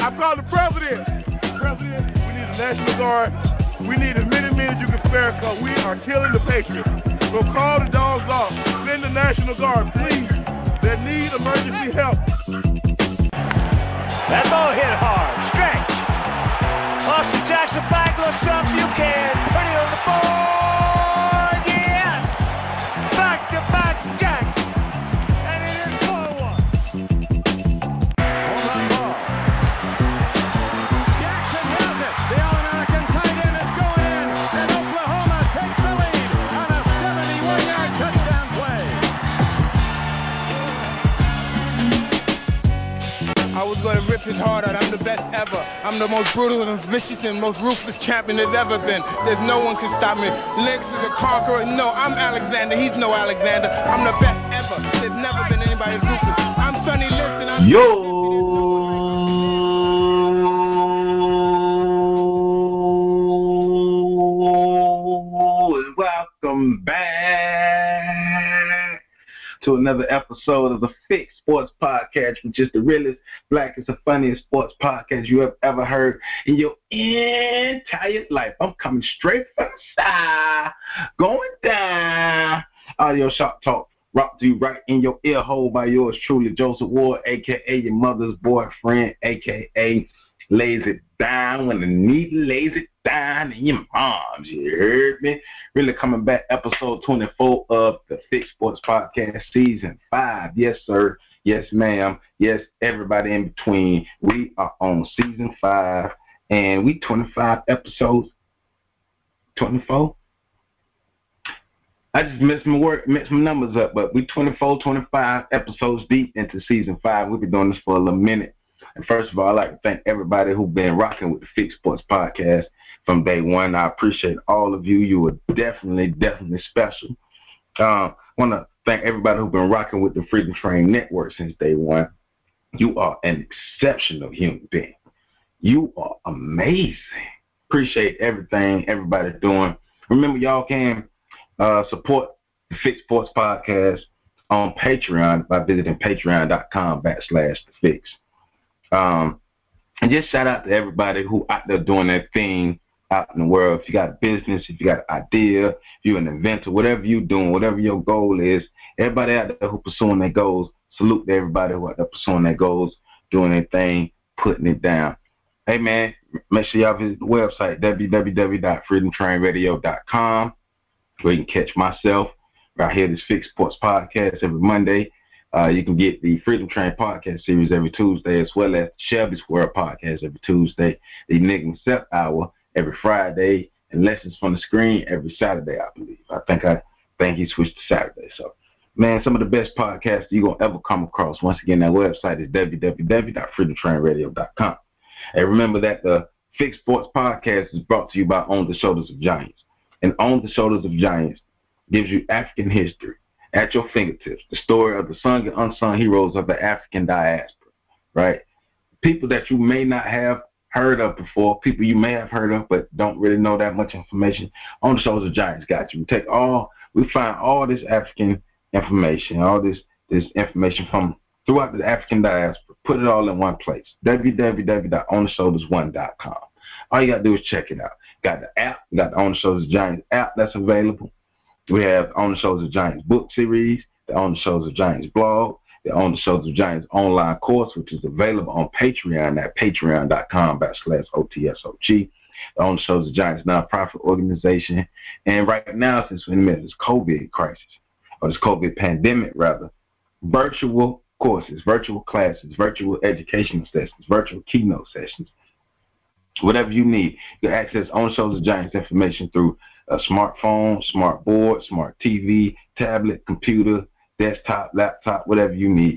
I called the president. President, we need a National Guard. We need as many men as you can spare because we are killing the Patriots. So call the dogs off. Send the National Guard, please. They need emergency help. That ball hit hard. Stretch. Austin Jackson back looks up. You can put it on the board. Yes. Back-to-back jacks. And it is 4-1. Hold on ball. Jackson has it. The All-American tight end is going in. And Oklahoma takes the lead on a 71-yard touchdown play. I was going to rip his heart out. I'm the best ever. I'm the most brutal and vicious and most ruthless champion there's ever been. There's no one can stop me. Lennox is a conqueror. No, I'm Alexander. He's no Alexander. I'm the best ever. There's never been anybody as ruthless. I'm Sonny Liston. Welcome back to another episode of the Fix Sports Podcast, which is the realest, blackest, and funniest sports podcast you have ever heard in your entire life. I'm coming straight from the side, going down. Audio Shop Talk, brought to you right in your ear hole by yours truly, Joseph Ward, a.k.a. your mother's boyfriend, a.k.a. lays it down when the needle lays it down in your mom's. You heard me? Really coming back, episode 24 of the Fix Sports Podcast, season 5. Yes, sir. Yes, ma'am. Yes, everybody in between. We are on season 5, and we 25 episodes. 24? I just mixed my numbers up, but we 24, 25 episodes deep into season 5. We've been doing this for a little minute. And first of all, I'd like to thank everybody who's been rocking with the Fix Sports Podcast from day one. I appreciate all of you. You are definitely special. I want to thank everybody who's been rocking with the Freedom Train Network since day one. You are an exceptional human being. You are amazing. Appreciate everything everybody's doing. Remember, y'all can support the Fix Sports Podcast on Patreon by visiting patreon.com/thefix. And just shout out to everybody who out there doing their thing out in the world. If you got a business, if you got an idea, if you're an inventor, whatever you're doing, whatever your goal is, everybody out there who pursuing their goals, salute to everybody who out there pursuing their goals, doing their thing, putting it down. Hey, man, make sure y'all visit the website, www.freedomtrainradio.com, where you can catch myself right here, this Fix Sports Podcast every Monday. You can get the Freedom Train Podcast series every Tuesday, as well as Shelby's World Podcast every Tuesday, the Nick and Seth Hour every Friday, and Lessons from the Screen every Saturday, I believe. I think he switched to Saturday. So, man, some of the best podcasts you're going to ever come across. Once again, that website is www.freedomtrainradio.com. And remember that the Fix Sports Podcast is brought to you by On the Shoulders of Giants. And On the Shoulders of Giants gives you African history at your fingertips, the story of the sung and unsung heroes of the African diaspora, right? People that you may not have heard of before, people you may have heard of but don't really know that much information. On the Shoulders of Giants got you. We find all this African information, all this information from throughout the African diaspora, put it all in one place, www.ontheshoulders1.com. All you got to do is check it out. Got the app, got the On the Shoulders of Giants app that's available. We have On the Shoulders of Giants book series, the On the Shoulders of Giants blog, the On the Shoulders of Giants online course, which is available on Patreon at patreon.com/OTSOG, the On the Shoulders of Giants nonprofit organization. And right now, since we're in the middle of this COVID crisis, or this COVID pandemic rather, virtual courses, virtual classes, virtual educational sessions, virtual keynote sessions, whatever you need. You can access On the Shoulders of Giants information through a smartphone, smart board, smart TV, tablet, computer, desktop, laptop, whatever you need.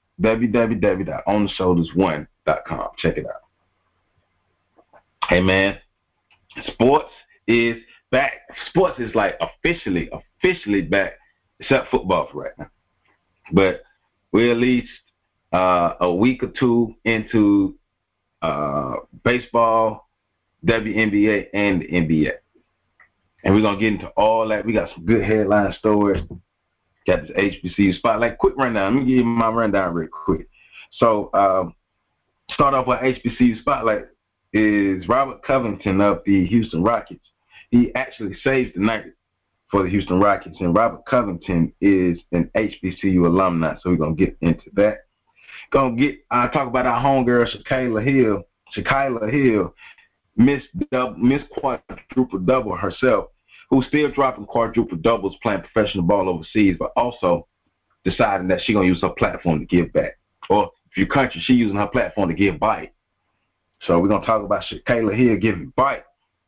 www.ontheshoulders1.com. Check it out. Hey, man, sports is back. Sports is like officially back, except football for right now. But we're at least a week or two into baseball, WNBA, and the NBA. And we're going to get into all that. We got some good headline stories. Got this HBCU spotlight. Quick rundown. Let me give you my rundown real quick. So start off with HBCU Spotlight is Robert Covington of the Houston Rockets. He actually saved the night for the Houston Rockets, and Robert Covington is an HBCU alumni, so we're going to get into that. Talk about our homegirl, Shaquilla Hill, Miss Quadruple Double herself, who's still dropping quadruple doubles playing professional ball overseas, but also deciding that she's going to use her platform to give back. Or if you're country, she's using her platform to give bite. So we're going to talk about Shaquilla Hill giving bite.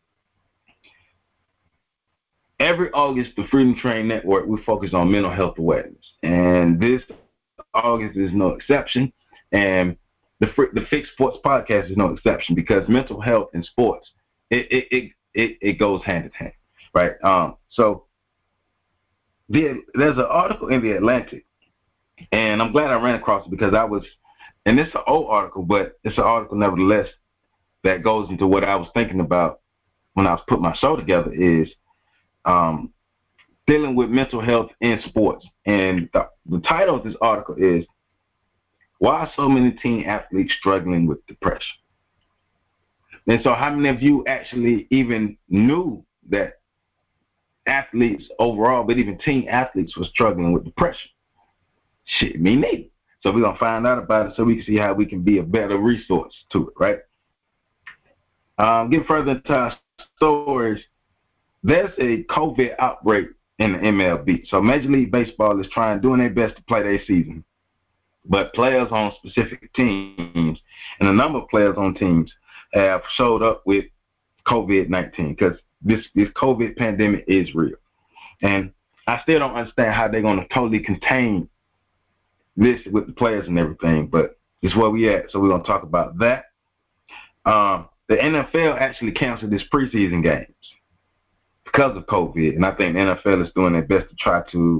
Every August, the Freedom Train Network, we focus on mental health awareness. And this August is no exception. And the Fix Sports Podcast is no exception, because mental health and sports, it goes hand in hand, right? So there's an article in The Atlantic, and I'm glad I ran across it because and it's an old article, but it's an article nevertheless that goes into what I was thinking about when I was putting my show together, is dealing with mental health in sports. And the title of this article is, Why Are So Many Teen Athletes Struggling with Depression? And so how many of you actually even knew that athletes overall, but even teen athletes, were struggling with depression? Shit, me neither. So we're going to find out about it so we can see how we can be a better resource to it, right? Get further into our stories. There's a COVID outbreak in the MLB. So Major League Baseball is doing their best to play their season. But players on specific teams, and a number of players on teams, have showed up with COVID-19, because this COVID pandemic is real. And I still don't understand how they're going to totally contain this with the players and everything, but it's where we at. So we're going to talk about that. The NFL actually canceled its preseason games because of COVID, and I think the NFL is doing their best to try to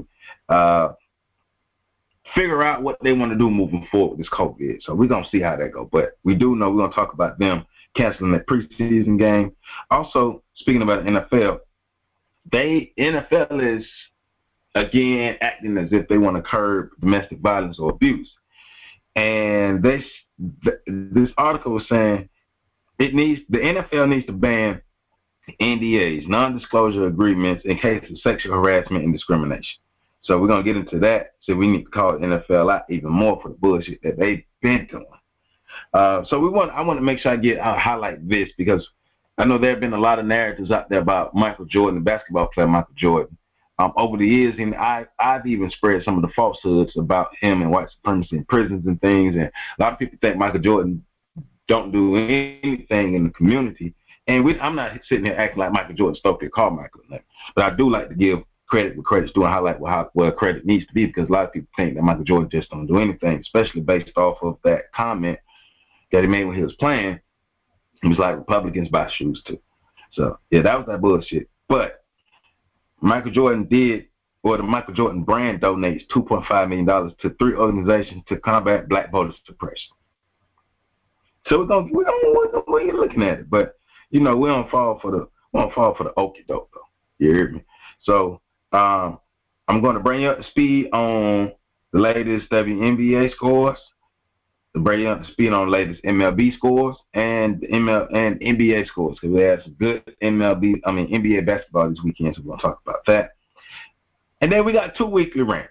figure out what they want to do moving forward with this COVID. So we're going to see how that goes. But we do know we're going to talk about them canceling that preseason game. Also, speaking about the NFL, NFL is, again, acting as if they want to curb domestic violence or abuse. And this article was saying the NFL needs to ban NDAs, non-disclosure agreements, in case of sexual harassment and discrimination. So we're going to get into that. So we need to call the NFL out even more for the bullshit that they've been doing. I want to make sure I highlight this, because I know there have been a lot of narratives out there about Michael Jordan, the basketball player Michael Jordan, over the years, and I've even spread some of the falsehoods about him and white supremacy in prisons and things. And a lot of people think Michael Jordan don't do anything in the community. And I'm not sitting here acting like Michael Jordan Stokely Carmichael, but I do like to give credit where credit's due and highlight where credit needs to be, because a lot of people think that Michael Jordan just don't do anything, especially based off of that comment that he made when he was playing. He was like, Republicans buy shoes too. So, yeah, that was that bullshit. But Michael Jordan the Michael Jordan brand donates $2.5 million to 3 organizations to combat black voter suppression. So we're looking at it, but we don't fall for the okie doke though. You hear me? So I'm going to bring you up to speed on the latest WNBA scores, to bring you up to speed on the latest MLB scores and NBA scores, because we had some good NBA basketball this weekend, so we're going to talk about that. And then we got 2 weekly rants.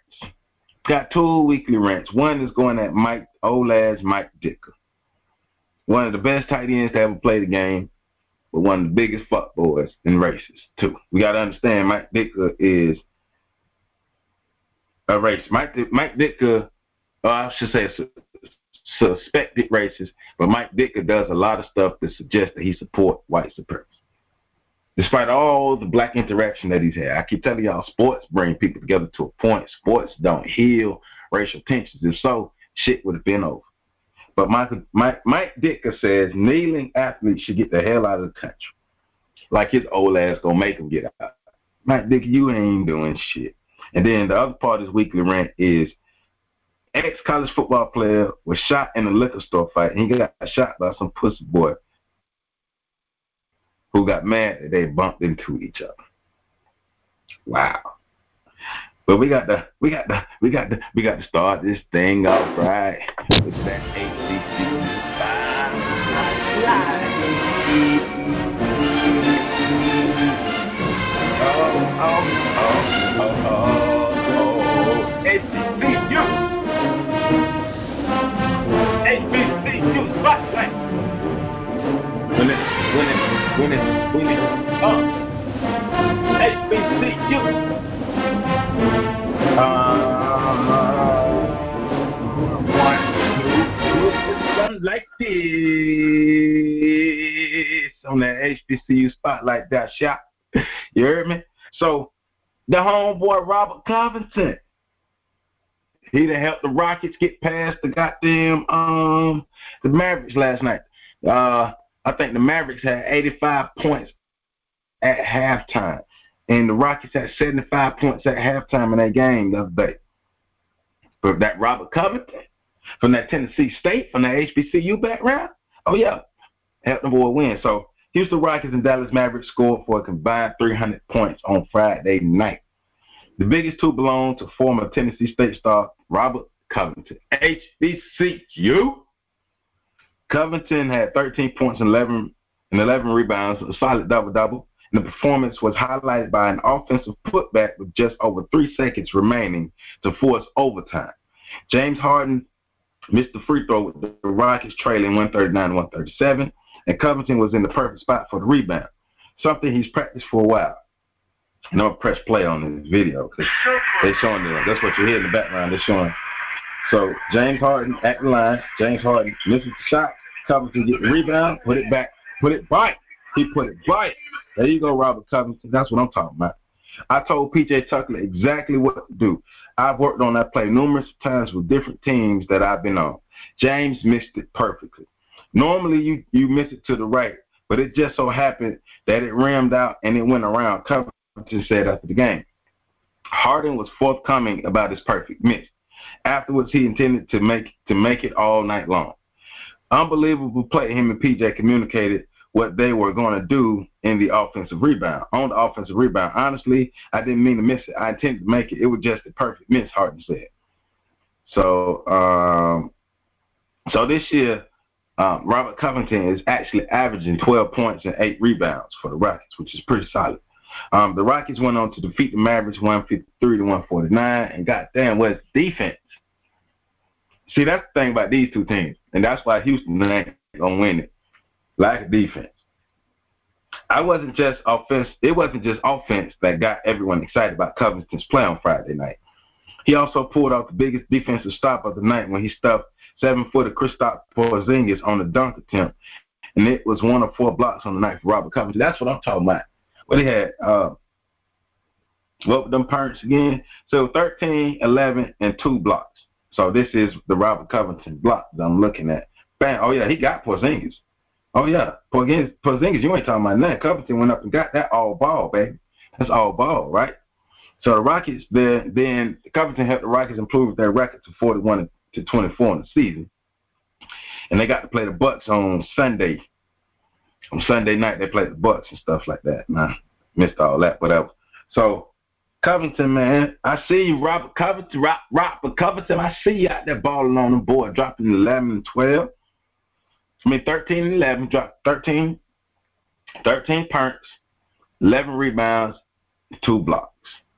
One is going at Mike Ditka, one of the best tight ends to ever play the game, but one of the biggest fuckboys and racist too. We got to understand Mike Ditka is a racist. Mike Ditka, I should say suspected racist, but Mike Ditka does a lot of stuff that suggests that he supports white supremacy. Despite all the black interaction that he's had, I keep telling y'all, sports bring people together to a point. Sports don't heal racial tensions. If so, shit would have been over. But Mike Ditka says kneeling athletes should get the hell out of the country. Like his old ass gonna make him get out. Mike Ditka, you ain't doing shit. And then the other part of his weekly rant is ex-college football player was shot in a liquor store fight, and he got shot by some pussy boy who got mad that they bumped into each other. Wow. But we got to start this thing off right with that HBCU When it's HBCU. Something like this on that HBCU Spotlight that shot. You heard me? So the homeboy Robert Covington, he done helped the Rockets get past the goddamn the Mavericks last night. I think the Mavericks had 85 points at halftime, and the Rockets had 75 points at halftime in that game the other day. But that Robert Covington from that Tennessee State, from that HBCU background, oh yeah, helped the boy win. So Houston Rockets and Dallas Mavericks scored for a combined 300 points on Friday night. The biggest two belong to former Tennessee State star Robert Covington. HBCU. Covington had 13 points and 11 rebounds, a solid double-double. And the performance was highlighted by an offensive putback with just over 3 seconds remaining to force overtime. James Harden missed the free throw with the Rockets trailing 139-137, and Covington was in the perfect spot for the rebound, something he's practiced for a while. No press play on this video because they're showing it. That's what you hear in the background. They're showing. So James Harden at the line. James Harden misses the shot. Covington get the rebound, put it back, put it by. He put it by. There you go, Robert Covington. That's what I'm talking about. I told P.J. Tucker exactly what to do. I've worked on that play numerous times with different teams that I've been on. James missed it perfectly. Normally you miss it to the right, but it just so happened that it rimmed out and it went around. Covington said after the game. Harden was forthcoming about his perfect miss. Afterwards, he intended to make it all night long. Unbelievable play. Him and PJ communicated what they were going to do in the offensive rebound. On the offensive rebound, honestly, I didn't mean to miss it. I intended to make it. It was just a perfect miss, Harden said. So, this year, Robert Covington is actually averaging 12 points and 8 rebounds for the Rockets, which is pretty solid. The Rockets went on to defeat the Mavericks 153-149, and goddamn, where's defense? See, that's the thing about these two teams, and that's why Houston ain't gonna win it. Lack of defense. It wasn't just offense that got everyone excited about Covington's play on Friday night. He also pulled off the biggest defensive stop of the night when he stuffed 7-footer Kristaps Porzingis on a dunk attempt, and it was 1 of 4 blocks on the night for Robert Covington. That's what I'm talking about. What he had, what were them parents again? So 13, 11, and 2 blocks. So this is the Robert Covington block that I'm looking at. Bam. Oh, yeah, he got Porzingis. Oh, yeah. Porzingis, you ain't talking about nothing. Covington went up and got that all ball, baby. That's all ball, right? So the Rockets, then Covington helped the Rockets improve their record to 41-24 in the season. And they got to play the Bucks on Sunday. On Sunday night, they played the Bucks and stuff like that. Nah, missed all that, whatever. So, Covington, man, I see you, Robert Covington, I see you out there balling on the board, dropping 11 and 12. 13 and 11, dropped 13 points, 11 rebounds, 2 blocks.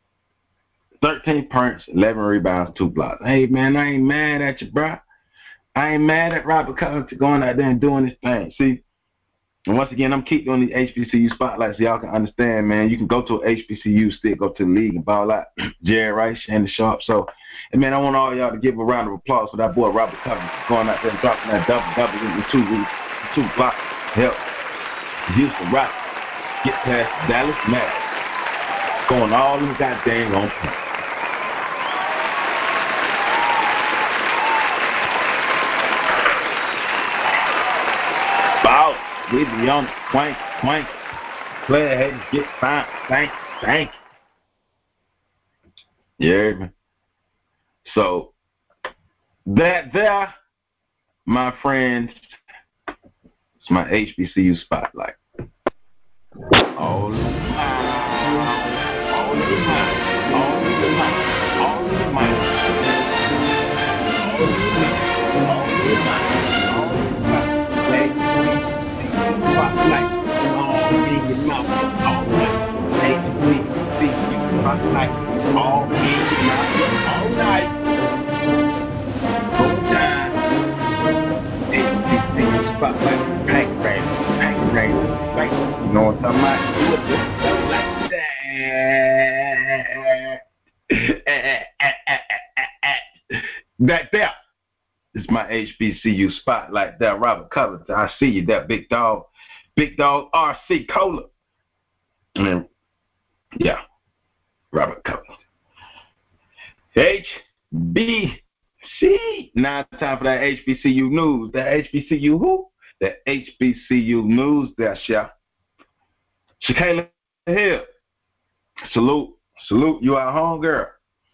13 points, 11 rebounds, 2 blocks. Hey, man, I ain't mad at you, bro. I ain't mad at Robert Covington going out there and doing his thing. See? And once again, I'm keep doing these HBCU spotlights so y'all can understand, man. You can go to an HBCU, still go to the league and ball out. Jerry Rice, Shannon Sharp. So, and man, I want all y'all to give a round of applause for that boy Robert Covington going out there and dropping that double in 2 blocks to help Houston Rockets get past Dallas Mavericks. Going all in goddamn on point. Ball. We be on quank. Play ahead and get fine. Thank you. You heard me? So, that there, my friends, it's my HBCU spotlight. All in the mind. All in the mind. All in the mind. All in the mind. All in the mind. All in the mind. All in the mind. Spotlight all in your mouth all night. HBCU spotlight all in your mouth all night. Go down. HBCU spotlight. Bang. ain't like, you know what I'm talking about? Do it just like that. That there is my HBCU spotlight there, Robert Covington. I see you there, big dog RC Cola. And yeah, Robert Covington. HBC. Now it's time for that HBCU news. The HBCU who? The HBCU news there, chef. Shakayla Hill. Salute, you our home girl.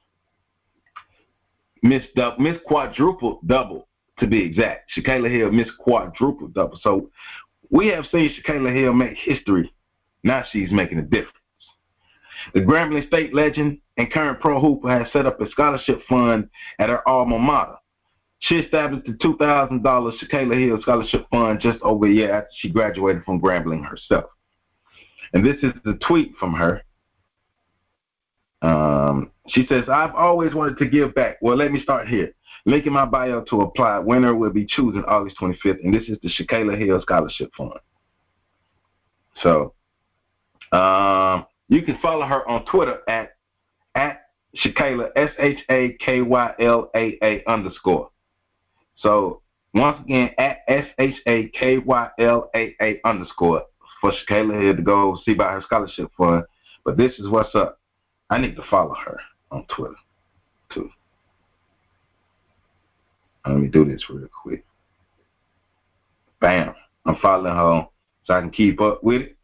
Miss Quadruple Double, to be exact. Shakayla Hill, Miss Quadruple Double. So we have seen Shakayla Hill make history. Now she's making a difference. The Grambling State legend and current pro hooper has set up a scholarship fund at her alma mater. She established the $2,000 Shakayla Hill Scholarship Fund just over a year after she graduated from Grambling herself. And this is the tweet from her. She says, I've always wanted to give back. Well, let me start here. Link in my bio to apply. Winner will be chosen August 25th, and this is the Shakayla Hill Scholarship Fund. So you can follow her on Twitter at Shakayla, SHAKYLAA_. So once again, at SHAKYLAA_ for Shakayla Hill to go see about her scholarship fund. But this is what's up. I need to follow her on Twitter too. Let me do this real quick. Bam. I'm following her so I can keep up with it.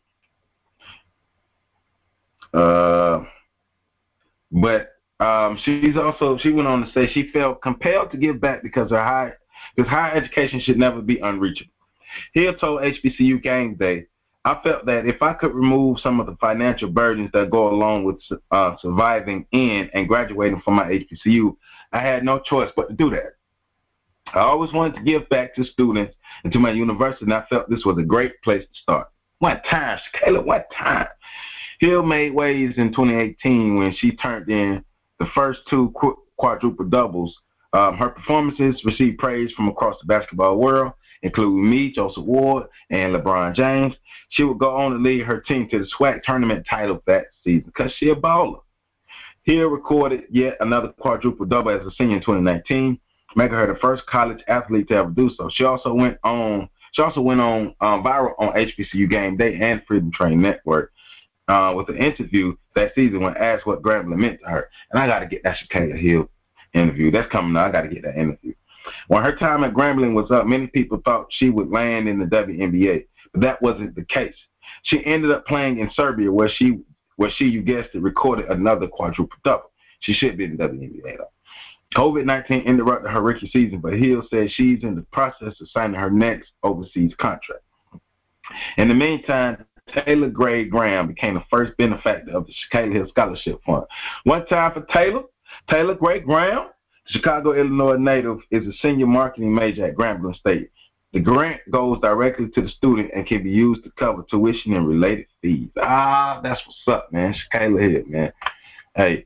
But she went on to say she felt compelled to give back because higher education should never be unreachable. Hill told HBCU Game Day, I felt that if I could remove some of the financial burdens that go along with surviving in and graduating from my HBCU, I had no choice but to do that. I always wanted to give back to students and to my university, and I felt this was a great place to start. What time, Shakayla? What time? Hill made waves in 2018 when she turned in the first two quadruple doubles. Her performances received praise from across the basketball world, including me, Joseph Ward, and LeBron James. She would go on to lead her team to the SWAC tournament title that season because she a baller. Hill recorded yet another quadruple double as a senior in 2019, making her the first college athlete to ever do so. She also went on viral on HBCU Game Day and Freedom Train Network with an interview that season when asked what Grambling meant to her. And I got to get that Shakayla Hill interview. That's coming up. I got to get that interview. When her time at Grambling was up, many people thought she would land in the WNBA, but that wasn't the case. She ended up playing in Serbia, where she, you guessed it, recorded another quadruple double. She should be in the WNBA though. COVID-19 interrupted her rookie season, but Hill says she's in the process of signing her next overseas contract. In the meantime, Taylor Gray Graham became the first benefactor of the Shakayla Hill Scholarship Fund. One time for Taylor Gray Graham, Chicago, Illinois native, is a senior marketing major at Grambling State. The grant goes directly to the student and can be used to cover tuition and related fees. That's what's up, man. Shakayla Hill, man. Hey,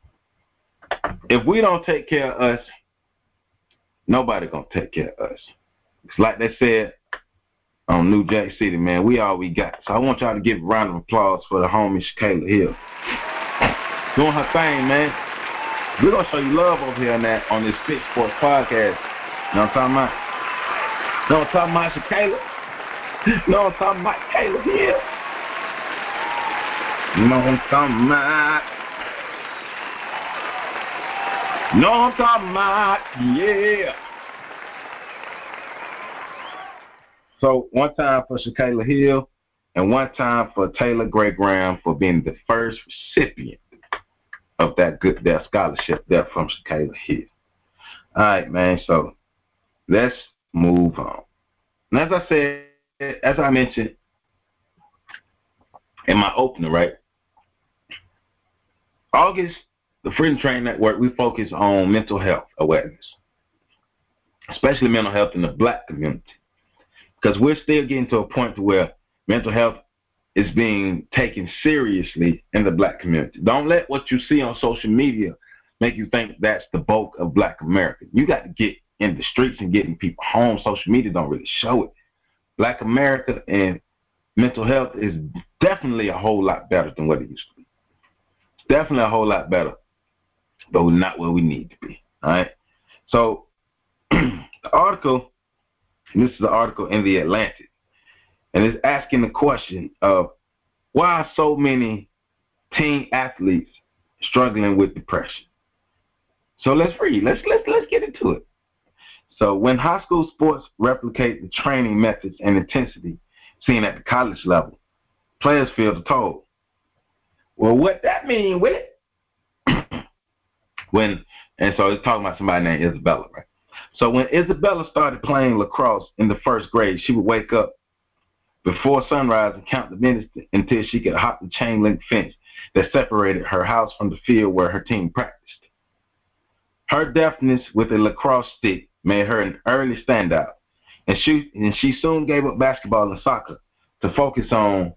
if we don't take care of us, nobody gonna take care of us. It's like they said on New Jack City, man, we all we got. So I want y'all to give a round of applause for the homie Shakayla Hill. Doing her thing, man. We're going to show you love over here on this Fit Sports podcast. You know what I'm talking about? You know what I'm talking about, Shakayla? You know what I'm talking about, Shakayla Hill? You know what I'm talking about? You know what I'm talking about? Yeah. So one time for Shakayla Hill and one time for Taylor Gray Graham for being the first recipient of that scholarship there from Shakayla Hill. All right, man. So let's move on. And as I mentioned in my opener, right? August, the Freedom Train Network, we focus on mental health awareness, especially mental health in the Black community, because we're still getting to a point where mental health is being taken seriously in the Black community. Don't let what you see on social media make you think that's the bulk of Black America. You got to get in the streets and getting people home. Social media don't really show it. Black America and mental health is definitely a whole lot better than what it used to be. It's definitely a whole lot better, but we're not where we need to be. All right. So the article, this is the article in The Atlantic, and it's asking the question of why are so many teen athletes struggling with depression. So let's read. Let's get into it. So when high school sports replicate the training methods and intensity seen at the college level, players feel the toll. Well, what that mean with it? And so it's talking about somebody named Isabella, right? So when Isabella started playing lacrosse in the first grade, she would wake up before sunrise and count the minutes until she could hop the chain link fence that separated her house from the field where her team practiced. Her deafness with a lacrosse stick made her an early standout, and she soon gave up basketball and soccer to focus on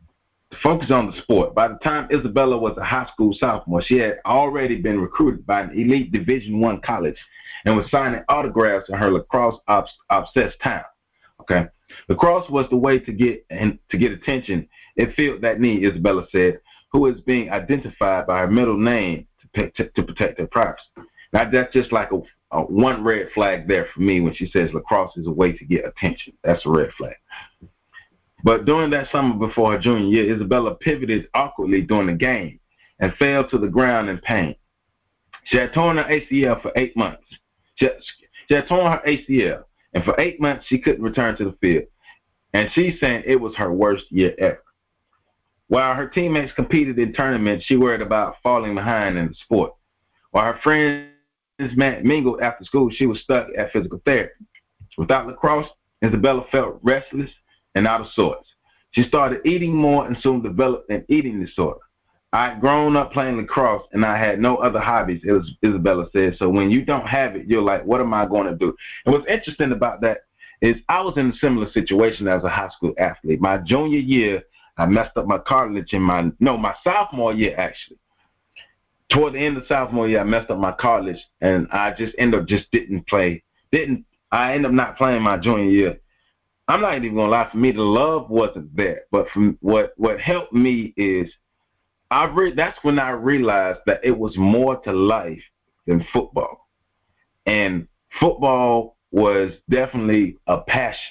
the sport. By the time Isabella was a high school sophomore, she had already been recruited by an elite Division I college and was signing autographs in her lacrosse obsessed town. Okay, lacrosse was the way to get attention. It filled that need, Isabella said, who is being identified by her middle name to protect her privacy. Now that's just like a one red flag there for me when she says lacrosse is a way to get attention. That's a red flag. But during that summer before her junior year, Isabella pivoted awkwardly during the game and fell to the ground in pain. She had torn her ACL for 8 months. She had torn her ACL, and for 8 months she couldn't return to the field. And she's saying it was her worst year ever. While her teammates competed in tournaments, she worried about falling behind in the sport. While her friends mingled after school, she was stuck at physical therapy. Without lacrosse, Isabella felt restless and out of sorts. She started eating more and soon developed an eating disorder. I'd grown up playing lacrosse and I had no other hobbies, Isabella said. So when you don't have it, you're like, what am I going to do? And what's interesting about that is I was in a similar situation as a high school athlete. My junior year, I messed up my cartilage my sophomore year, actually. Toward the end of sophomore year, I messed up my cartilage, and I just ended up didn't play. I ended up not playing my junior year. I'm not even gonna lie. For me, the love wasn't there. But from what helped me is that's when I realized that it was more to life than football, and football was definitely a passion.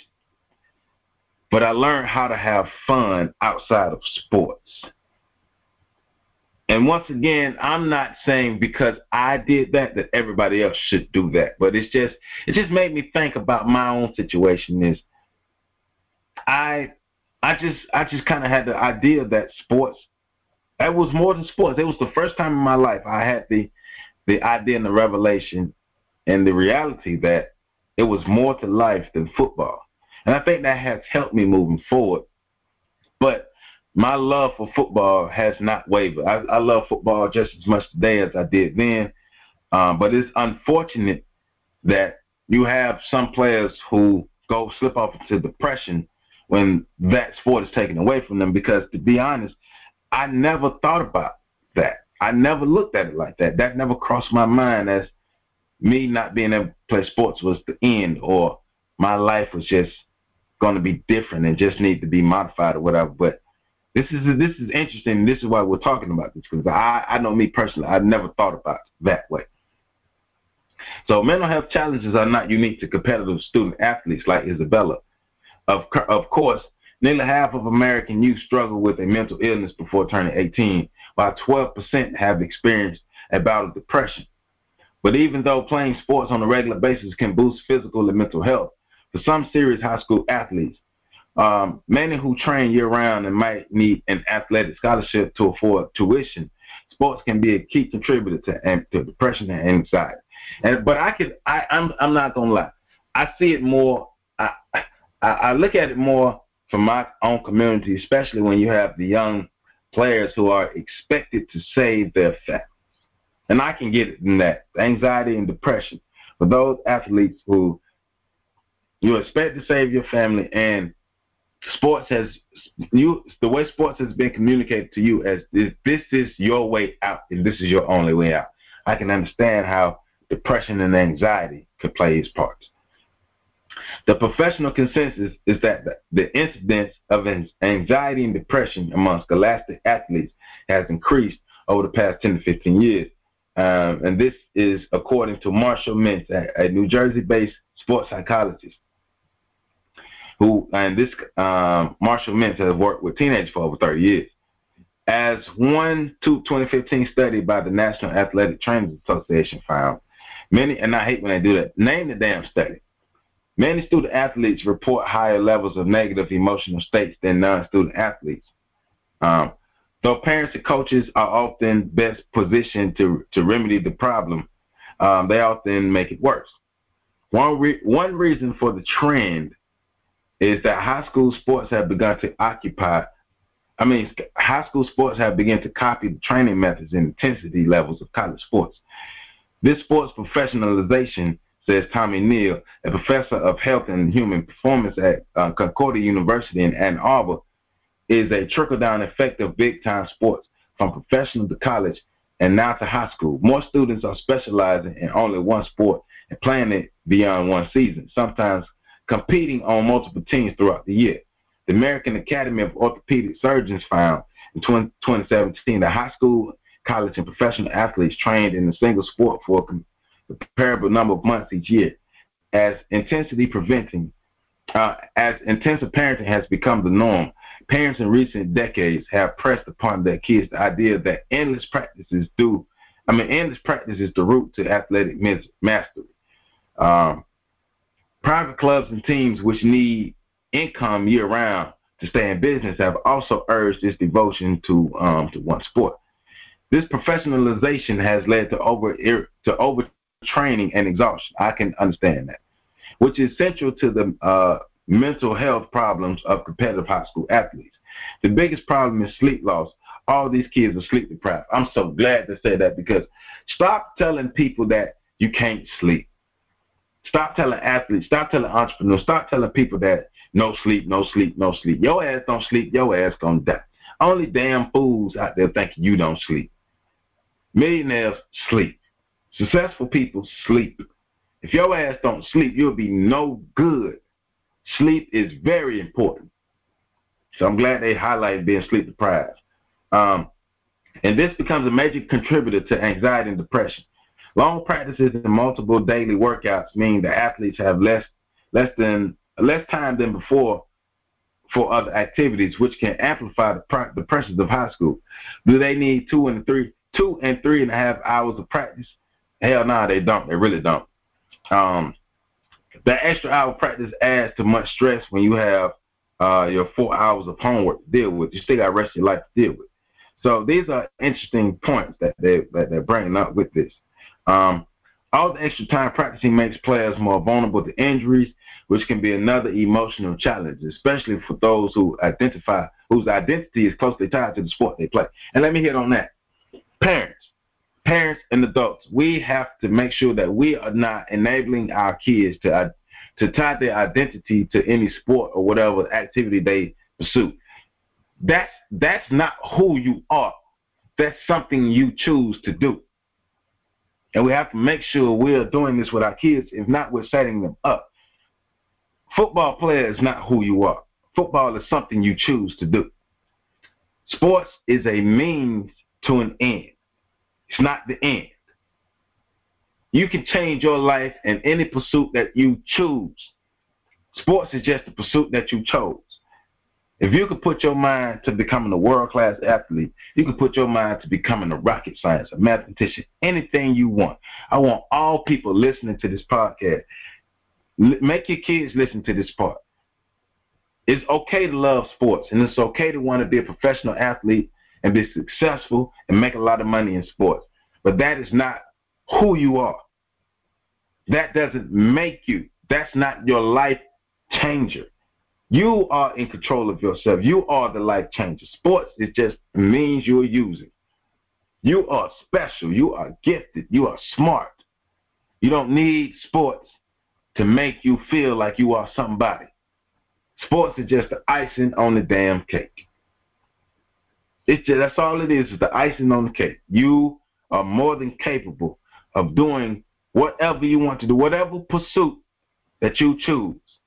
But I learned how to have fun outside of sports. And once again, I'm not saying because I did that everybody else should do that. But it just made me think about my own situation. Is I just kind of had the idea that sports, it was more than sports. It was the first time in my life I had the idea and the revelation and the reality that it was more to life than football. And I think that has helped me moving forward. But my love for football has not wavered. I love football just as much today as I did then. But it's unfortunate that you have some players who slip off into depression when that sport is taken away from them, because to be honest, I never thought about that. I never looked at it like that. That never crossed my mind as me not being able to play sports was the end, or my life was just going to be different and just need to be modified or whatever. But this is interesting. This is why we're talking about this, because I know me personally, I never thought about it that way. So mental health challenges are not unique to competitive student athletes like Isabella. Of course, nearly half of American youth struggle with a mental illness before turning 18, while 12% have experienced a bout of depression. But even though playing sports on a regular basis can boost physical and mental health, for some serious high school athletes, many who train year-round and might need an athletic scholarship to afford tuition, sports can be a key contributor to depression and anxiety. But I'm not gonna lie, I see it more. I look at it more from my own community, especially when you have the young players who are expected to save their families. And I can get it in that, anxiety and depression. For those athletes who you expect to save your family, and the way sports has been communicated to you as this is your way out and this is your only way out. I can understand how depression and anxiety could play its parts. The professional consensus is that the incidence of anxiety and depression among scholastic athletes has increased over the past 10 to 15 years. And this is according to Marshall Mintz, a New Jersey-based sports psychologist. Marshall Mintz has worked with teenagers for over 30 years. As one 2015 study by the National Athletic Trainers Association found, many, and I hate when they do that, name the damn study. Many student athletes report higher levels of negative emotional states than non-student athletes. Though parents and coaches are often best positioned to remedy the problem, they often make it worse. One reason for the trend is that high school sports have begun to copy the training methods and intensity levels of college sports. This sports professionalization, says Tommy Neal, a professor of health and human performance at Concordia University in Ann Arbor, is a trickle-down effect of big-time sports from professional to college and now to high school. More students are specializing in only one sport and playing it beyond one season, sometimes competing on multiple teams throughout the year. The American Academy of Orthopedic Surgeons found in 2017 that high school, college, and professional athletes trained in a single sport for a comparable number of months each year. As intensive parenting has become the norm, parents in recent decades have pressed upon their kids the idea that endless practice is the route to athletic mastery. Private clubs and teams which need income year-round to stay in business have also urged this devotion to one sport. This professionalization has led to overtraining and exhaustion. I can understand that, which is central to the mental health problems of competitive high school athletes. The biggest problem is sleep loss. All these kids are sleep deprived. I'm so glad to say that, because stop telling people that you can't sleep. Stop telling athletes, stop telling entrepreneurs, stop telling people that no sleep, no sleep, no sleep. Your ass don't sleep, your ass gonna die. Only damn fools out there thinking you don't sleep. Millionaires sleep. Successful people sleep. If your ass don't sleep, you'll be no good. Sleep is very important. So I'm glad they highlighted being sleep deprived. And this becomes a major contributor to anxiety and depression. Long practices and multiple daily workouts mean that athletes have less time than before for other activities, which can amplify the pressures of high school. Do they need 2 and 3.5 hours of practice? Hell no, they don't. They really don't. That extra hour of practice adds to much stress when you have your 4 hours of homework to deal with. You still got the rest of your life to deal with. So these are interesting points that they're bringing up with this. All the extra time practicing makes players more vulnerable to injuries, which can be another emotional challenge, especially for those whose identity is closely tied to the sport they play. And let me hit on that. Parents and adults, we have to make sure that we are not enabling our kids to tie their identity to any sport or whatever activity they pursue. That's not who you are. That's something you choose to do. And we have to make sure we're doing this with our kids. If not, we're setting them up. Football player is not who you are. Football is something you choose to do. Sports is a means to an end. It's not the end. You can change your life in any pursuit that you choose. Sports is just the pursuit that you chose. If you could put your mind to becoming a world-class athlete, you can put your mind to becoming a rocket scientist, a mathematician, anything you want. I want all people listening to this podcast, make your kids listen to this part. It's okay to love sports, and it's okay to want to be a professional athlete and be successful and make a lot of money in sports. But that is not who you are. That doesn't make you. That's not your life changer. You are in control of yourself. You are the life changer. Sports is just a means you're using. You are special. You are gifted. You are smart. You don't need sports to make you feel like you are somebody. Sports is just the icing on the damn cake. That's all it is the icing on the cake. You are more than capable of doing whatever you want to do, whatever pursuit that you choose.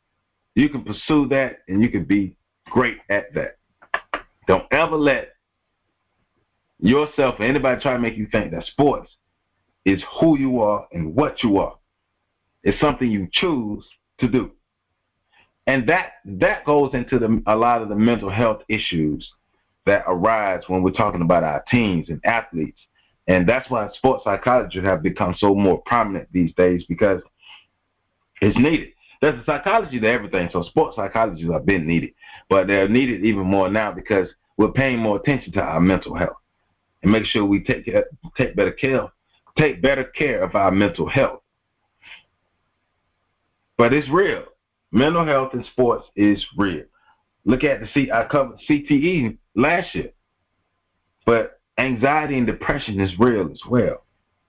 You can pursue that, and you can be great at that. Don't ever let yourself or anybody try to make you think that sports is who you are and what you are. It's something you choose to do. And that goes into a lot of the mental health issues that arise when we're talking about our teams and athletes. And that's why sports psychologists have become so more prominent these days, because it's needed. There's a psychology to everything, so sports psychologists have been needed. But they're needed even more now because we're paying more attention to our mental health and make sure we take better care of our mental health. But it's real. Mental health in sports is real. Look at I covered CTE last year. But anxiety and depression is real as well.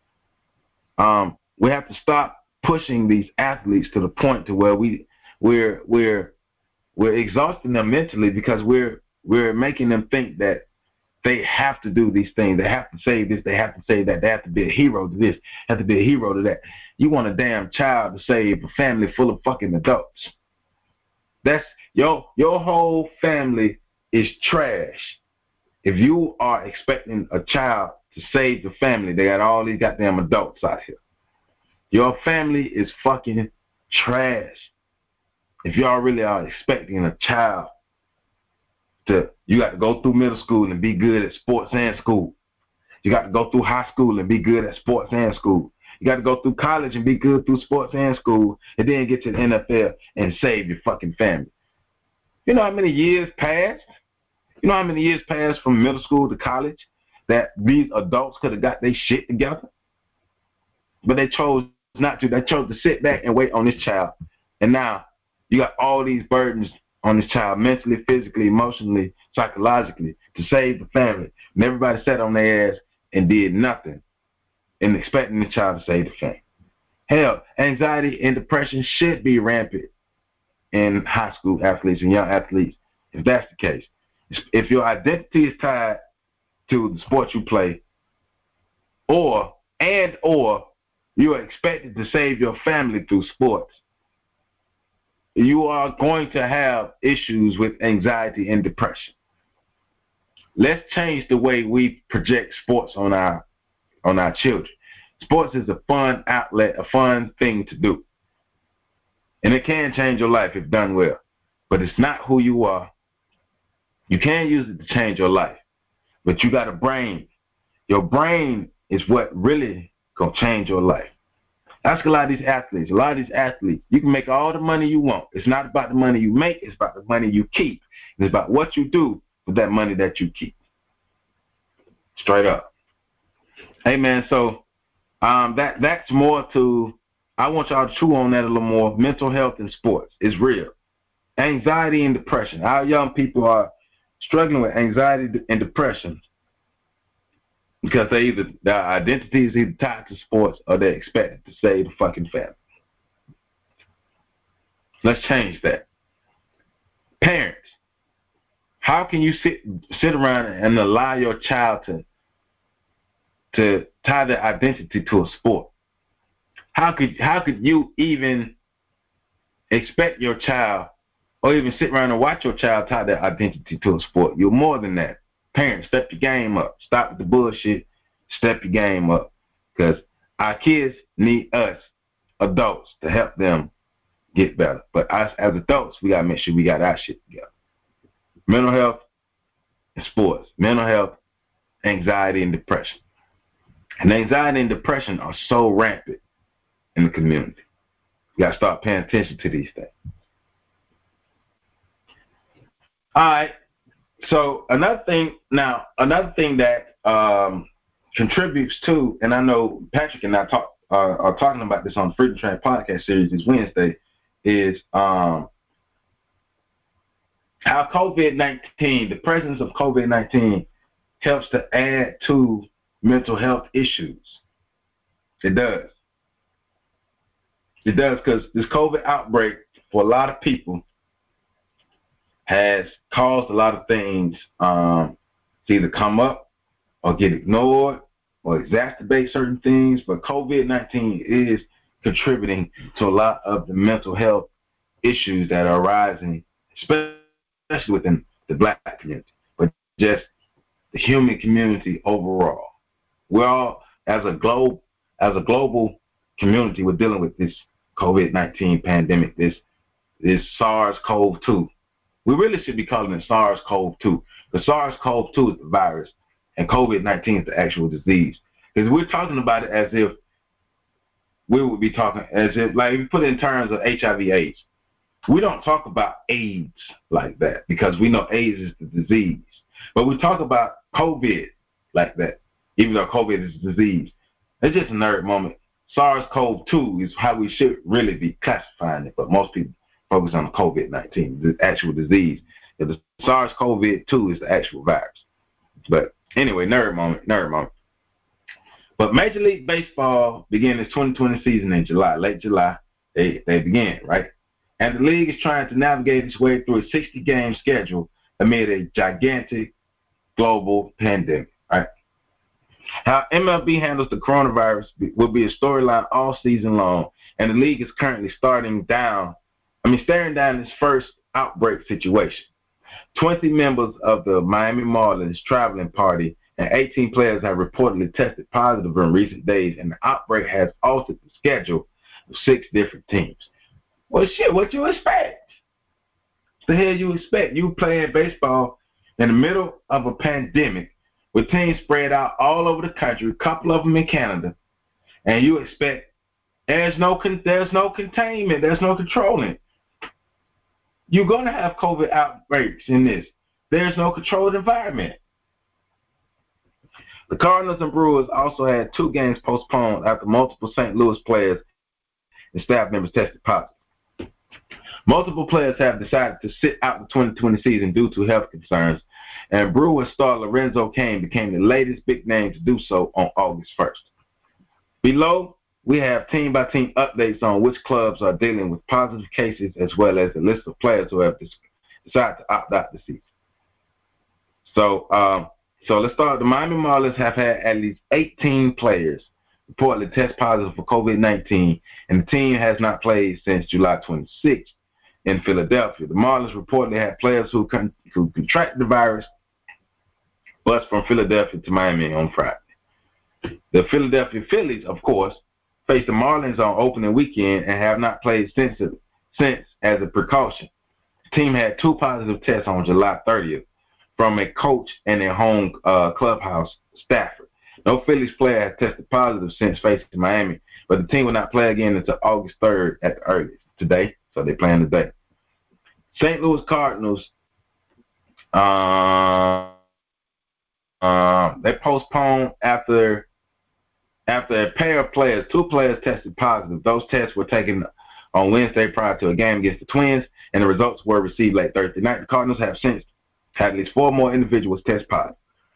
We have to stop pushing these athletes to the point to where we're exhausting them mentally, because we're making them think that they have to do these things. They have to say this. They have to say that. They have to be a hero to this. Have to be a hero to that. You want a damn child to save a family full of fucking adults. That's your whole family is trash. If you are expecting a child to save the family, they got all these goddamn adults out here. Your family is fucking trash. If y'all really are expecting a child you got to go through middle school and be good at sports and school. You got to go through high school and be good at sports and school. You got to go through college and be good through sports and school, and then get to the NFL and save your fucking family. You know how many years passed? You know how many years passed from middle school to college that these adults could have got their shit together? But they chose not to. They chose to sit back and wait on this child. And now you got all these burdens on this child, mentally, physically, emotionally, psychologically, to save the family. And everybody sat on their ass and did nothing and expecting the child to save the family. Hell, anxiety and depression should be rampant in high school athletes and young athletes, if that's the case. If your identity is tied to the sport you play, or you are expected to save your family through sports, you are going to have issues with anxiety and depression. Let's change the way we project sports on our children. Sports is a fun outlet, a fun thing to do. And it can change your life if done well. But it's not who you are. You can use it to change your life. But you got a brain. Your brain is what really going to change your life. Ask a lot of these athletes. You can make all the money you want. It's not about the money you make. It's about the money you keep. It's about what you do with that money that you keep. Straight up. Hey, man, so that's more to, I want y'all to chew on that a little more. Mental health in sports is real. Anxiety and depression. Our young people are struggling with anxiety and depression because their identity is either tied to sports or they're expected to save the fucking family. Let's change that. Parents, how can you sit around and allow your child to tie their identity to a sport? How could you even expect your child or even sit around and watch your child tie their identity to a sport? You're more than that. Parents, step your game up. Stop with the bullshit. Step your game up. Because our kids need us, adults, to help them get better. But us as adults, we got to make sure we got our shit together. Mental health and sports. Mental health, anxiety, and depression. And anxiety and depression are so rampant in the community. You got to start paying attention to these things. All right. So another thing that contributes to, and I know Patrick and I are talking about this on the Freedom Train podcast series this Wednesday, is how COVID-19, the presence of COVID-19, helps to add to mental health issues. It does. It does, because this COVID outbreak for a lot of people has caused a lot of things to either come up or get ignored or exacerbate certain things. But COVID-19 is contributing to a lot of the mental health issues that are arising, especially within the black community, but just the human community overall. We're all, as a global community, we're dealing with this COVID-19 pandemic, this SARS-CoV-2. We really should be calling it SARS-CoV-2. The SARS-CoV-2 is the virus, and COVID-19 is the actual disease. Because we're talking about it as if we would be talking as if, like, if you put it in terms of HIV/AIDS, we don't talk about AIDS like that because we know AIDS is the disease. But we talk about COVID like that, even though COVID is a disease. It's just a nerd moment. SARS-CoV-2 is how we should really be classifying it, but most people focus on the COVID-19, the actual disease. The SARS-CoV-2 is the actual virus. But anyway, nerd moment. But Major League Baseball began its 2020 season in July, late July. They began, right? And the league is trying to navigate its way through a 60-game schedule amid a gigantic global pandemic, right? How MLB handles the coronavirus will be a storyline all season long, and the league is currently staring down its first outbreak situation. 20 members of the Miami Marlins traveling party and 18 players have reportedly tested positive in recent days, and the outbreak has altered the schedule of 6 different teams. Well, shit, what you expect? What the hell you expect? You playing baseball in the middle of a pandemic with teams spread out all over the country, a couple of them in Canada, and you expect there's no containment, there's no controlling. You're going to have COVID outbreaks in this. There's no controlled environment. The Cardinals and Brewers also had 2 games postponed after multiple St. Louis players and staff members tested positive. Multiple players have decided to sit out the 2020 season due to health concerns, and Brewers star Lorenzo Cain became the latest big name to do so on August 1st. Below, we have team-by-team updates on which clubs are dealing with positive cases, as well as a list of players who have decided to opt out this season. So let's start. The Miami Marlins have had at least 18 players reportedly test positive for COVID-19, and the team has not played since July 26th in Philadelphia. The Marlins reportedly had players who contracted the virus bus from Philadelphia to Miami on Friday. The Philadelphia Phillies, of course, faced the Marlins on opening weekend and have not played since as a precaution. The team had 2 positive tests on July 30th from a coach and their home clubhouse staffer. No Phillies player has tested positive since facing Miami, but the team will not play again until August 3rd at the earliest, today, so they're playing today. St. Louis Cardinals, they postponed after a pair of players, 2 players tested positive. Those tests were taken on Wednesday prior to a game against the Twins, and the results were received late Thursday night. The Cardinals have since had at least 4 more individuals test positive.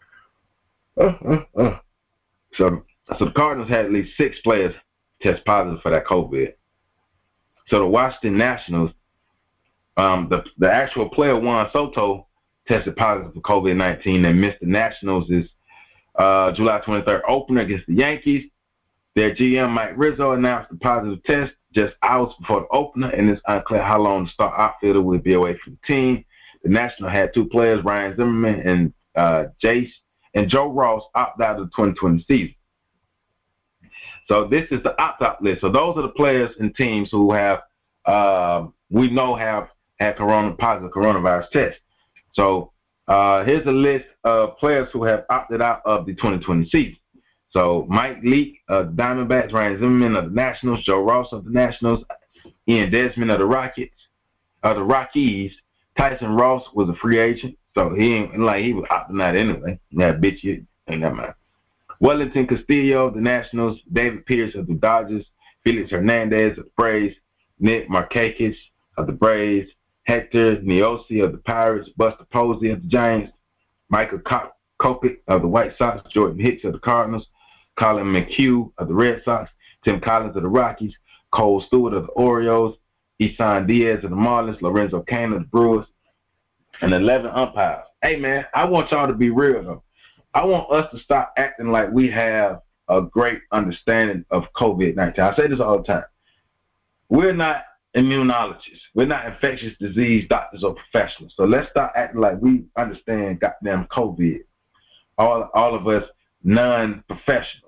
So the Cardinals had at least 6 players test positive for that COVID. So the Washington Nationals, the actual player Juan Soto tested positive for COVID-19 and missed the Nationals' July 23rd opener against the Yankees. Their GM Mike Rizzo announced the positive test just hours before the opener, and it's unclear how long the star outfielder will be away from the team. The Nationals had 2 players, Ryan Zimmerman and Joe Ross, opt out of the 2020 season. So this is the opt-out list. So those are the players and teams who have we know have had positive coronavirus tests. So here's a list of players who have opted out of the 2020 season. So Mike Leake of the Diamondbacks, Ryan Zimmerman of the Nationals, Joe Ross of the Nationals, Ian Desmond of the Rockies. Tyson Ross was a free agent, so he was opting out anyway. That bitch, ain't that mind. Wellington Castillo of the Nationals, David Pierce of the Dodgers, Felix Hernandez of the Braves, Nick Markakis of the Braves, Hector Neosi of the Pirates, Buster Posey of the Giants, Michael Kopech of the White Sox, Jordan Hicks of the Cardinals, Colin McHugh of the Red Sox, Tim Collins of the Rockies, Cole Stewart of the Orioles, Isan Diaz of the Marlins, Lorenzo Cain of the Brewers, and 11 umpires. Hey, man, I want y'all to be real, though. I want us to stop acting like we have a great understanding of COVID-19. I say this all the time. We're not immunologists. We're not infectious disease doctors or professionals. So let's start acting like we understand goddamn COVID. All of us non-professionals.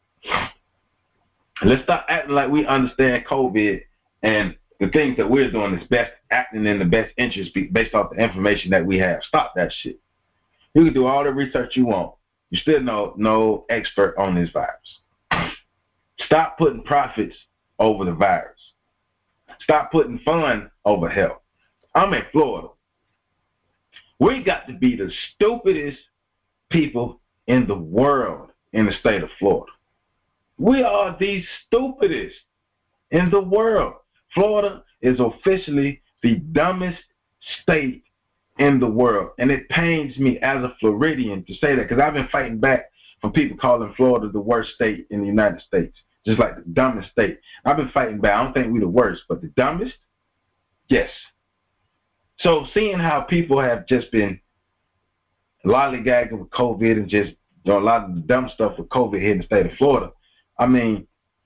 Let's start acting like we understand COVID and the things that we're doing is best, acting in the best interest based off the information that we have. Stop that shit. You can do all the research you want. You still no expert on this virus. Stop putting profits over the virus. Stop putting fun over health. I'm in Florida. We got to be the stupidest people in the world in the state of Florida. We are the stupidest in the world. Florida is officially the dumbest state in the world. And it pains me as a Floridian to say that because I've been fighting back from people calling Florida the worst state in the United States, just like the dumbest state. I've been fighting back. I don't think we're the worst, but the dumbest, yes. So seeing how people have just been lollygagging with COVID and just doing a lot of the dumb stuff with COVID here in the state of Florida, I mean,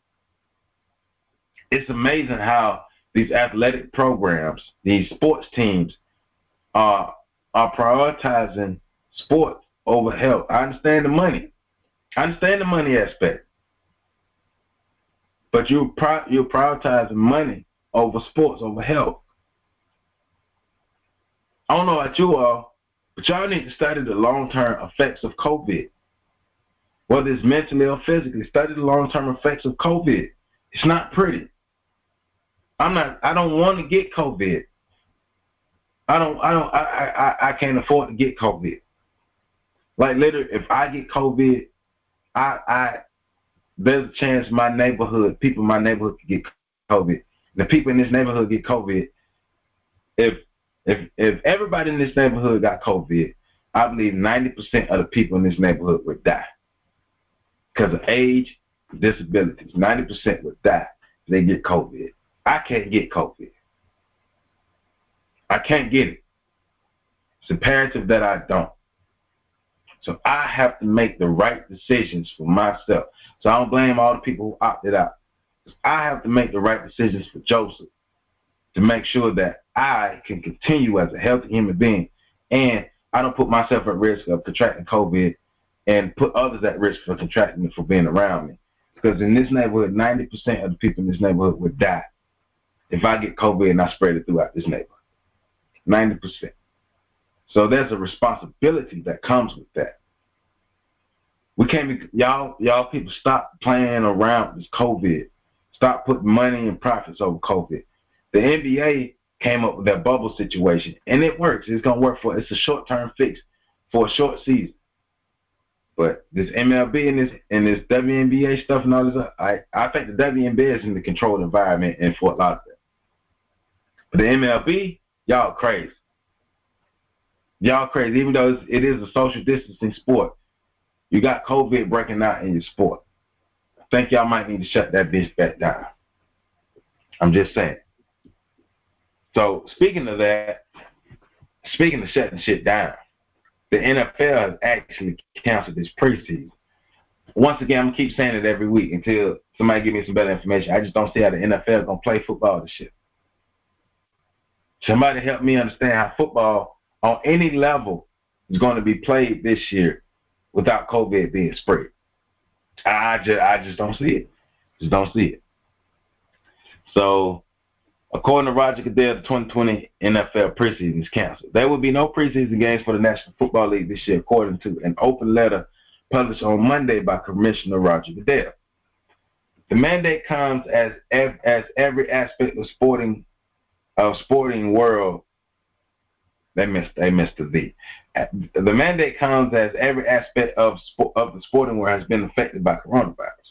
it's amazing how these athletic programs, these sports teams are prioritizing sport over health. I understand the money. I understand the money aspect. But you're prioritizing money over sports, over health. I don't know about you all, but y'all need to study the long-term effects of COVID. Whether it's mentally or physically, study the long-term effects of COVID. It's not pretty. I don't want to get COVID. I can't afford to get COVID. Like literally, if I get COVID, there's a chance people in my neighborhood could get COVID. The people in this neighborhood get COVID. If everybody in this neighborhood got COVID, I believe 90% of the people in this neighborhood would die. Because of age, disabilities. 90% would die if they get COVID. I can't get COVID. I can't get it. It's imperative that I don't. So I have to make the right decisions for myself. So I don't blame all the people who opted out. I have to make the right decisions for Joseph to make sure that I can continue as a healthy human being and I don't put myself at risk of contracting COVID and put others at risk for contracting it for being around me. Because in this neighborhood, 90% of the people in this neighborhood would die if I get COVID and I spread it throughout this neighborhood. 90%. So there's a responsibility that comes with that. We can't be, y'all people stop playing around with this COVID. Stop putting money and profits over COVID. The NBA came up with that bubble situation, and it works. It's going to work it's a short-term fix for a short season. But this MLB and this WNBA stuff and all this, I think the WNBA is in the controlled environment in Fort Lauderdale. But the MLB, y'all crazy. Y'all crazy. Even though it is a social distancing sport, you got COVID breaking out in your sport. I think y'all might need to shut that bitch back down. I'm just saying. So speaking of shutting shit down, the NFL has actually canceled this preseason. Once again, I'm going to keep saying it every week until somebody give me some better information. I just don't see how the NFL is going to play football this shit. Somebody help me understand how football on any level is going to be played this year without COVID being spread. I just don't see it. Just don't see it. So, according to Roger Goodell, the 2020 NFL preseason is canceled. There will be no preseason games for the National Football League this year, according to an open letter published on Monday by Commissioner Roger Goodell. The mandate comes as every aspect of sporting world. They missed the V. The mandate comes as every aspect of the sporting world has been affected by coronavirus.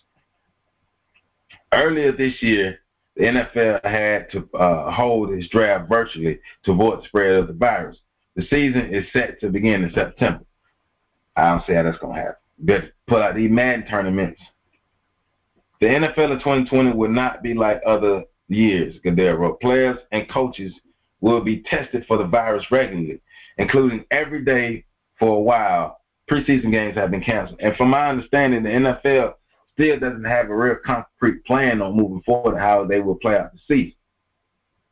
Earlier this year, the NFL had to hold its draft virtually to avoid the spread of the virus. The season is set to begin in September. I don't see how that's going to happen. Better put out these Madden tournaments. The NFL of 2020 will not be like other years, Goodell wrote. Players and coaches will be tested for the virus regularly, including every day for a while. Preseason games have been canceled. And from my understanding, the NFL still doesn't have a real concrete plan on moving forward how they will play out the season.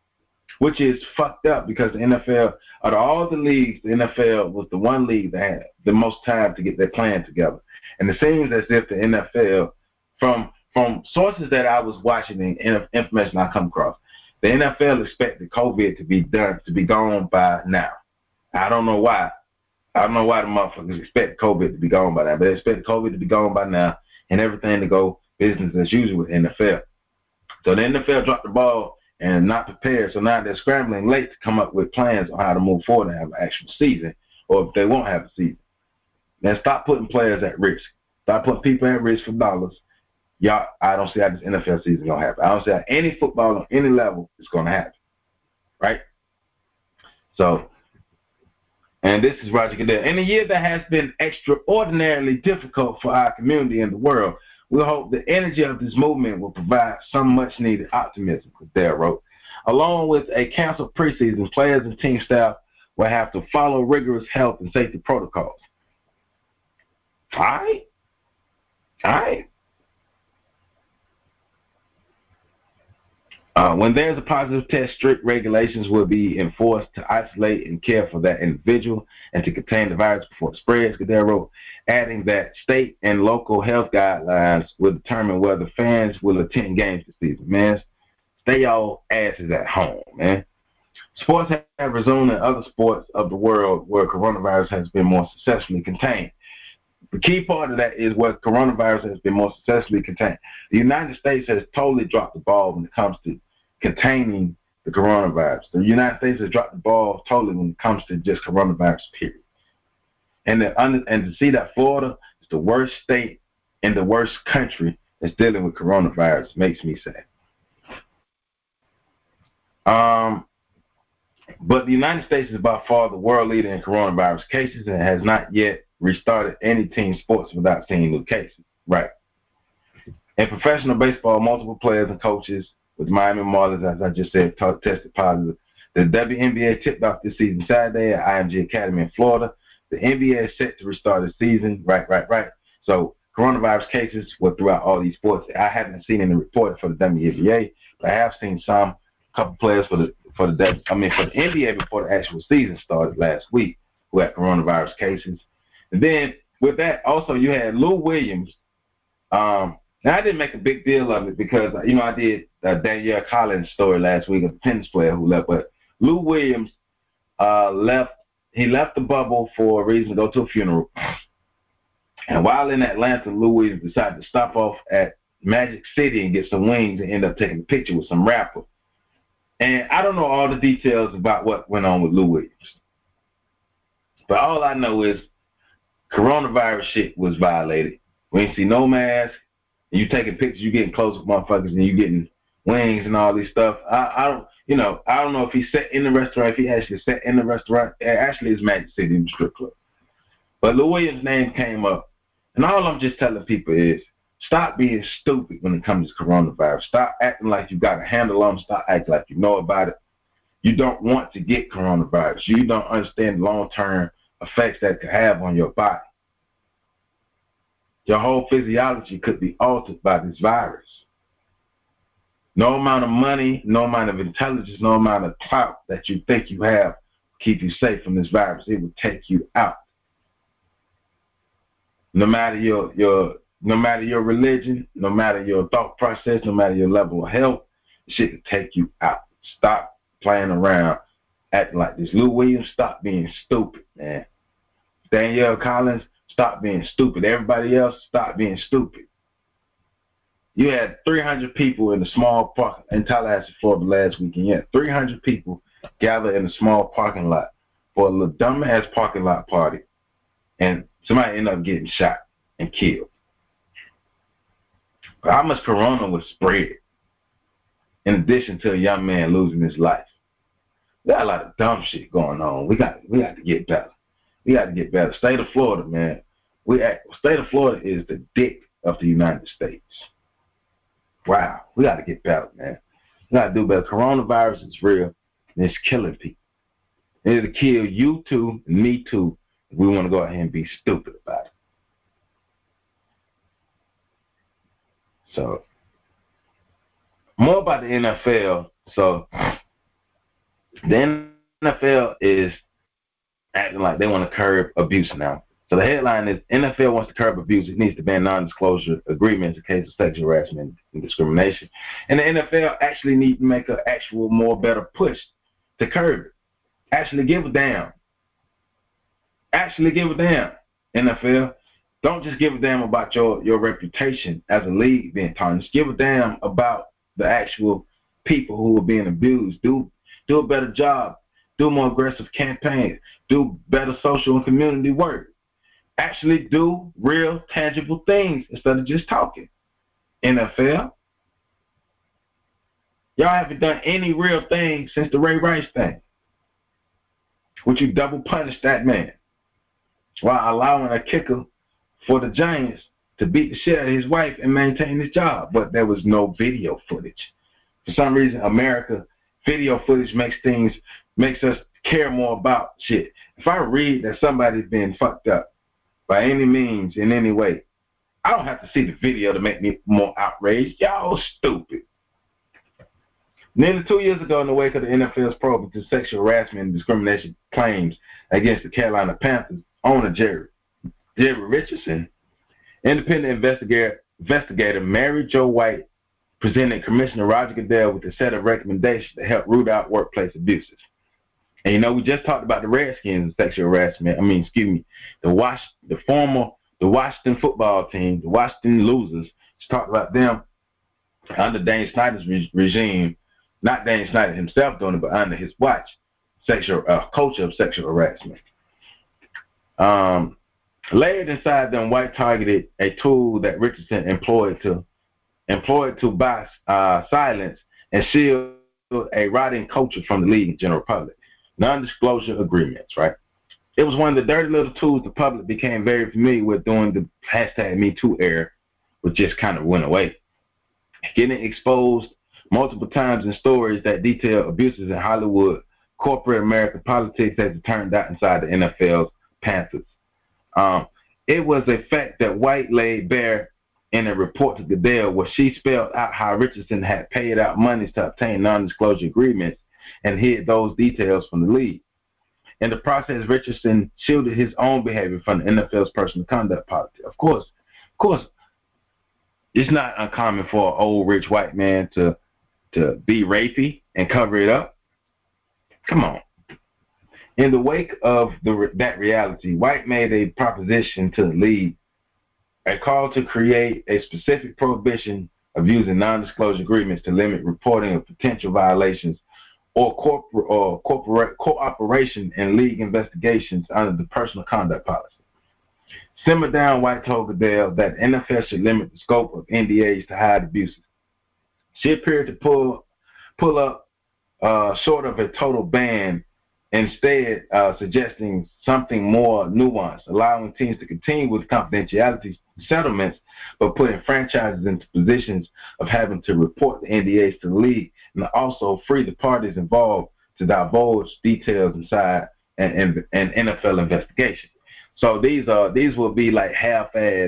which is fucked up because the NFL, out of all the leagues, the NFL was the one league that had the most time to get their plan together. And it seems as if the NFL, from sources that I was watching and information I come across, the NFL expected COVID to be gone by now. I don't know why. I don't know why the motherfuckers expect COVID to be gone by now, but they expect COVID to be gone by now and everything to go business as usual with NFL. So the NFL dropped the ball and not prepared, so now they're scrambling late to come up with plans on how to move forward and have an actual season, or if they won't have a season. Then stop putting players at risk. Stop putting people at risk for dollars. Y'all, I don't see how this NFL season going to happen. I don't see how any football on any level is going to happen. Right? So, and this is Roger Goodell. In a year that has been extraordinarily difficult for our community and the world, we hope the energy of this movement will provide some much-needed optimism, Goodell wrote. Along with a canceled preseason, players and team staff will have to follow rigorous health and safety protocols. All right. When there's a positive test, strict regulations will be enforced to isolate and care for that individual and to contain the virus before it spreads, Goodell wrote, adding that state and local health guidelines will determine whether fans will attend games this season. Man, stay y'all asses at home, man. Sports have resumed in other sports of the world where coronavirus has been more successfully contained. The key part of that is where coronavirus has been more successfully contained. The United States has totally dropped the ball when it comes to containing the coronavirus. The United States has dropped the ball totally when it comes to just coronavirus, period. And to see that Florida is the worst state and the worst country that's dealing with coronavirus makes me sad. But the United States is by far the world leader in coronavirus cases and has not yet restarted any team sports without seeing new cases. Right. In professional baseball, multiple players and coaches with Miami Marlins, as I just said, tested positive. The WNBA tipped off this season Saturday at IMG Academy in Florida. The NBA is set to restart the season. Right. So coronavirus cases were throughout all these sports. I haven't seen any reported for the WNBA, but I have seen a couple players for the NBA before the actual season started last week who had coronavirus cases. And then with that, also you had Lou Williams. Now I didn't make a big deal of it because I did Danielle Collins' story last week of the tennis player who left, but Lou Williams left. He left the bubble for a reason to go to a funeral. And while in Atlanta, Lou Williams decided to stop off at Magic City and get some wings and end up taking a picture with some rapper. And I don't know all the details about what went on with Lou Williams. But all I know is coronavirus shit was violated. We ain't see no mask. You taking pictures, you getting close with motherfuckers, and you getting wings and all this stuff. I don't know if he sat in the restaurant, if he actually sat in the restaurant. Actually, it's Magic City in the strip club. But Lou Williams' name came up. And all I'm just telling people is stop being stupid when it comes to coronavirus. Stop acting like you got a handle on it. Stop acting like you know about it. You don't want to get coronavirus. You don't understand the long-term effects that it could have on your body. Your whole physiology could be altered by this virus. No amount of money, no amount of intelligence, no amount of clout that you think you have will keep you safe from this virus. It will take you out. No matter your religion, no matter your thought process, no matter your level of health, shit can take you out. Stop playing around acting like this. Lou Williams, stop being stupid, man. Danielle Collins, stop being stupid. Everybody else, stop being stupid. You had 300 people in a small park in Tallahassee, Florida last weekend. You had 300 people gathered in a small parking lot for a little dumbass parking lot party. And somebody ended up getting shot and killed. But how much corona was spread in addition to a young man losing his life? We got a lot of dumb shit going on. We got to get better. We got to get better. State of Florida, man. State of Florida is the dick of the United States. Wow. We got to get better, man. We got to do better. Coronavirus is real, and it's killing people. It'll kill you too, me too, if we want to go ahead and be stupid about it. So, more about the NFL. So, The NFL is acting like they want to curb abuse now. So the headline is NFL wants to curb abuse. It needs to ban non-disclosure agreements in case of sexual harassment and discrimination. And the NFL actually needs to make an actual more better push to curb it. Actually give a damn. Actually give a damn, NFL. Don't just give a damn about your reputation as a league being tarnished. Give a damn about the actual people who are being abused. Do a better job. Do more aggressive campaigns. Do better social and community work. Actually do real, tangible things instead of just talking. NFL. Y'all haven't done any real thing since the Ray Rice thing. Would you double punish that man while allowing a kicker for the Giants to beat the shit out of his wife and maintain his job? But there was no video footage. For some reason, America, video footage makes us care more about shit. If I read that somebody's being fucked up by any means, in any way, I don't have to see the video to make me more outraged. Y'all stupid. Nearly 2 years ago, in the wake of the NFL's probe into sexual harassment and discrimination claims against the Carolina Panthers owner Jerry Richardson, independent investigator Mary Jo White presented Commissioner Roger Goodell with a set of recommendations to help root out workplace abuses. And we just talked about the Redskins sexual harassment. The Washington football team, the Washington Losers. Just talked about them under Dane Snyder's regime. Not Dane Snyder himself doing it, but under his watch, culture of sexual harassment. Layered inside them, White targeted a tool that Richardson employed to buy silence and shield a rotting culture from the league in general public. Non-disclosure agreements, right? It was one of the dirty little tools the public became very familiar with during the hashtag #MeToo era, which just kind of went away. Getting exposed multiple times in stories that detail abuses in Hollywood, corporate American politics, as it turned out inside the NFL's Panthers. It was a fact that White laid bare in a report to Goodell where she spelled out how Richardson had paid out monies to obtain non-disclosure agreements and hid those details from the league. In the process, Richardson shielded his own behavior from the NFL's personal conduct policy. Of course, it's not uncommon for an old rich white man to be rapey and cover it up. Come on. In the wake of that reality, White made a proposition to the league, a call to create a specific prohibition of using non-disclosure agreements to limit reporting of potential violations or cooperation in league investigations under the personal conduct policy. Simmer down, White told Goodell that NFL should limit the scope of NDAs to hide abuses. She appeared to pull up short of a total ban, instead suggesting something more nuanced, allowing teams to continue with confidentiality settlements, but putting franchises into positions of having to report the NDAs to the league, and also free the parties involved to divulge details inside an NFL investigation. So these will be like half-ass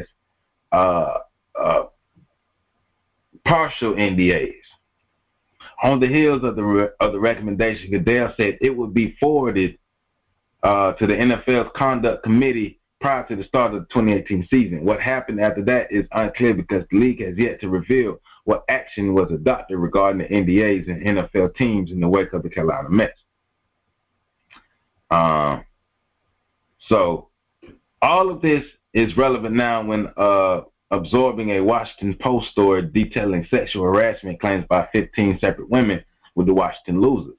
partial NDAs. On the heels of the recommendation, Goodell said it would be forwarded to the NFL's conduct committee prior to the start of the 2018 season. What happened after that is unclear because the league has yet to reveal what action was adopted regarding the NDAs and NFL teams in the wake of the Carolina Mets. So all of this is relevant now when absorbing a Washington Post story detailing sexual harassment claims by 15 separate women with the Washington Losers,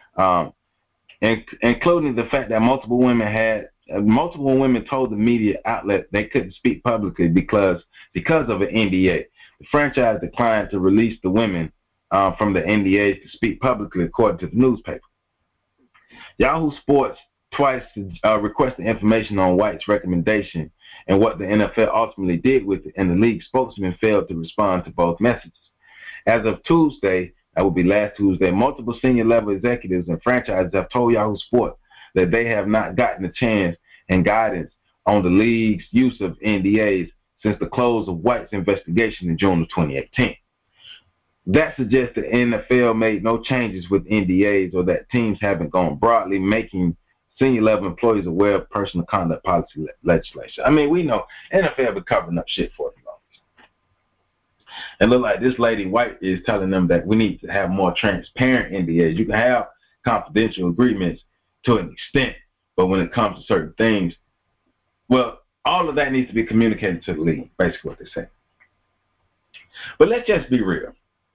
including the fact that multiple women told the media outlet they couldn't speak publicly because of an NDA. The franchise declined to release the women from the NDAs to speak publicly, according to the newspaper. Yahoo Sports twice requested information on White's recommendation and what the NFL ultimately did with it, and the league spokesman failed to respond to both messages. As of Tuesday, that would be last Tuesday, multiple senior level executives and franchises have told Yahoo Sports that they have not gotten a chance and guidance on the league's use of NDAs since the close of White's investigation in June of 2018. that suggests the NFL made no changes with NDAs or that teams haven't gone broadly making senior level employees aware of personal conduct policy legislation. I mean, we know NFL been covering up shit for the longest. And look like this lady White is telling them that we need to have more transparent NDAs. You can have confidential agreements to an extent, but when it comes to certain things, well, all of that needs to be communicated to the league, basically what they're saying. But let's just be real.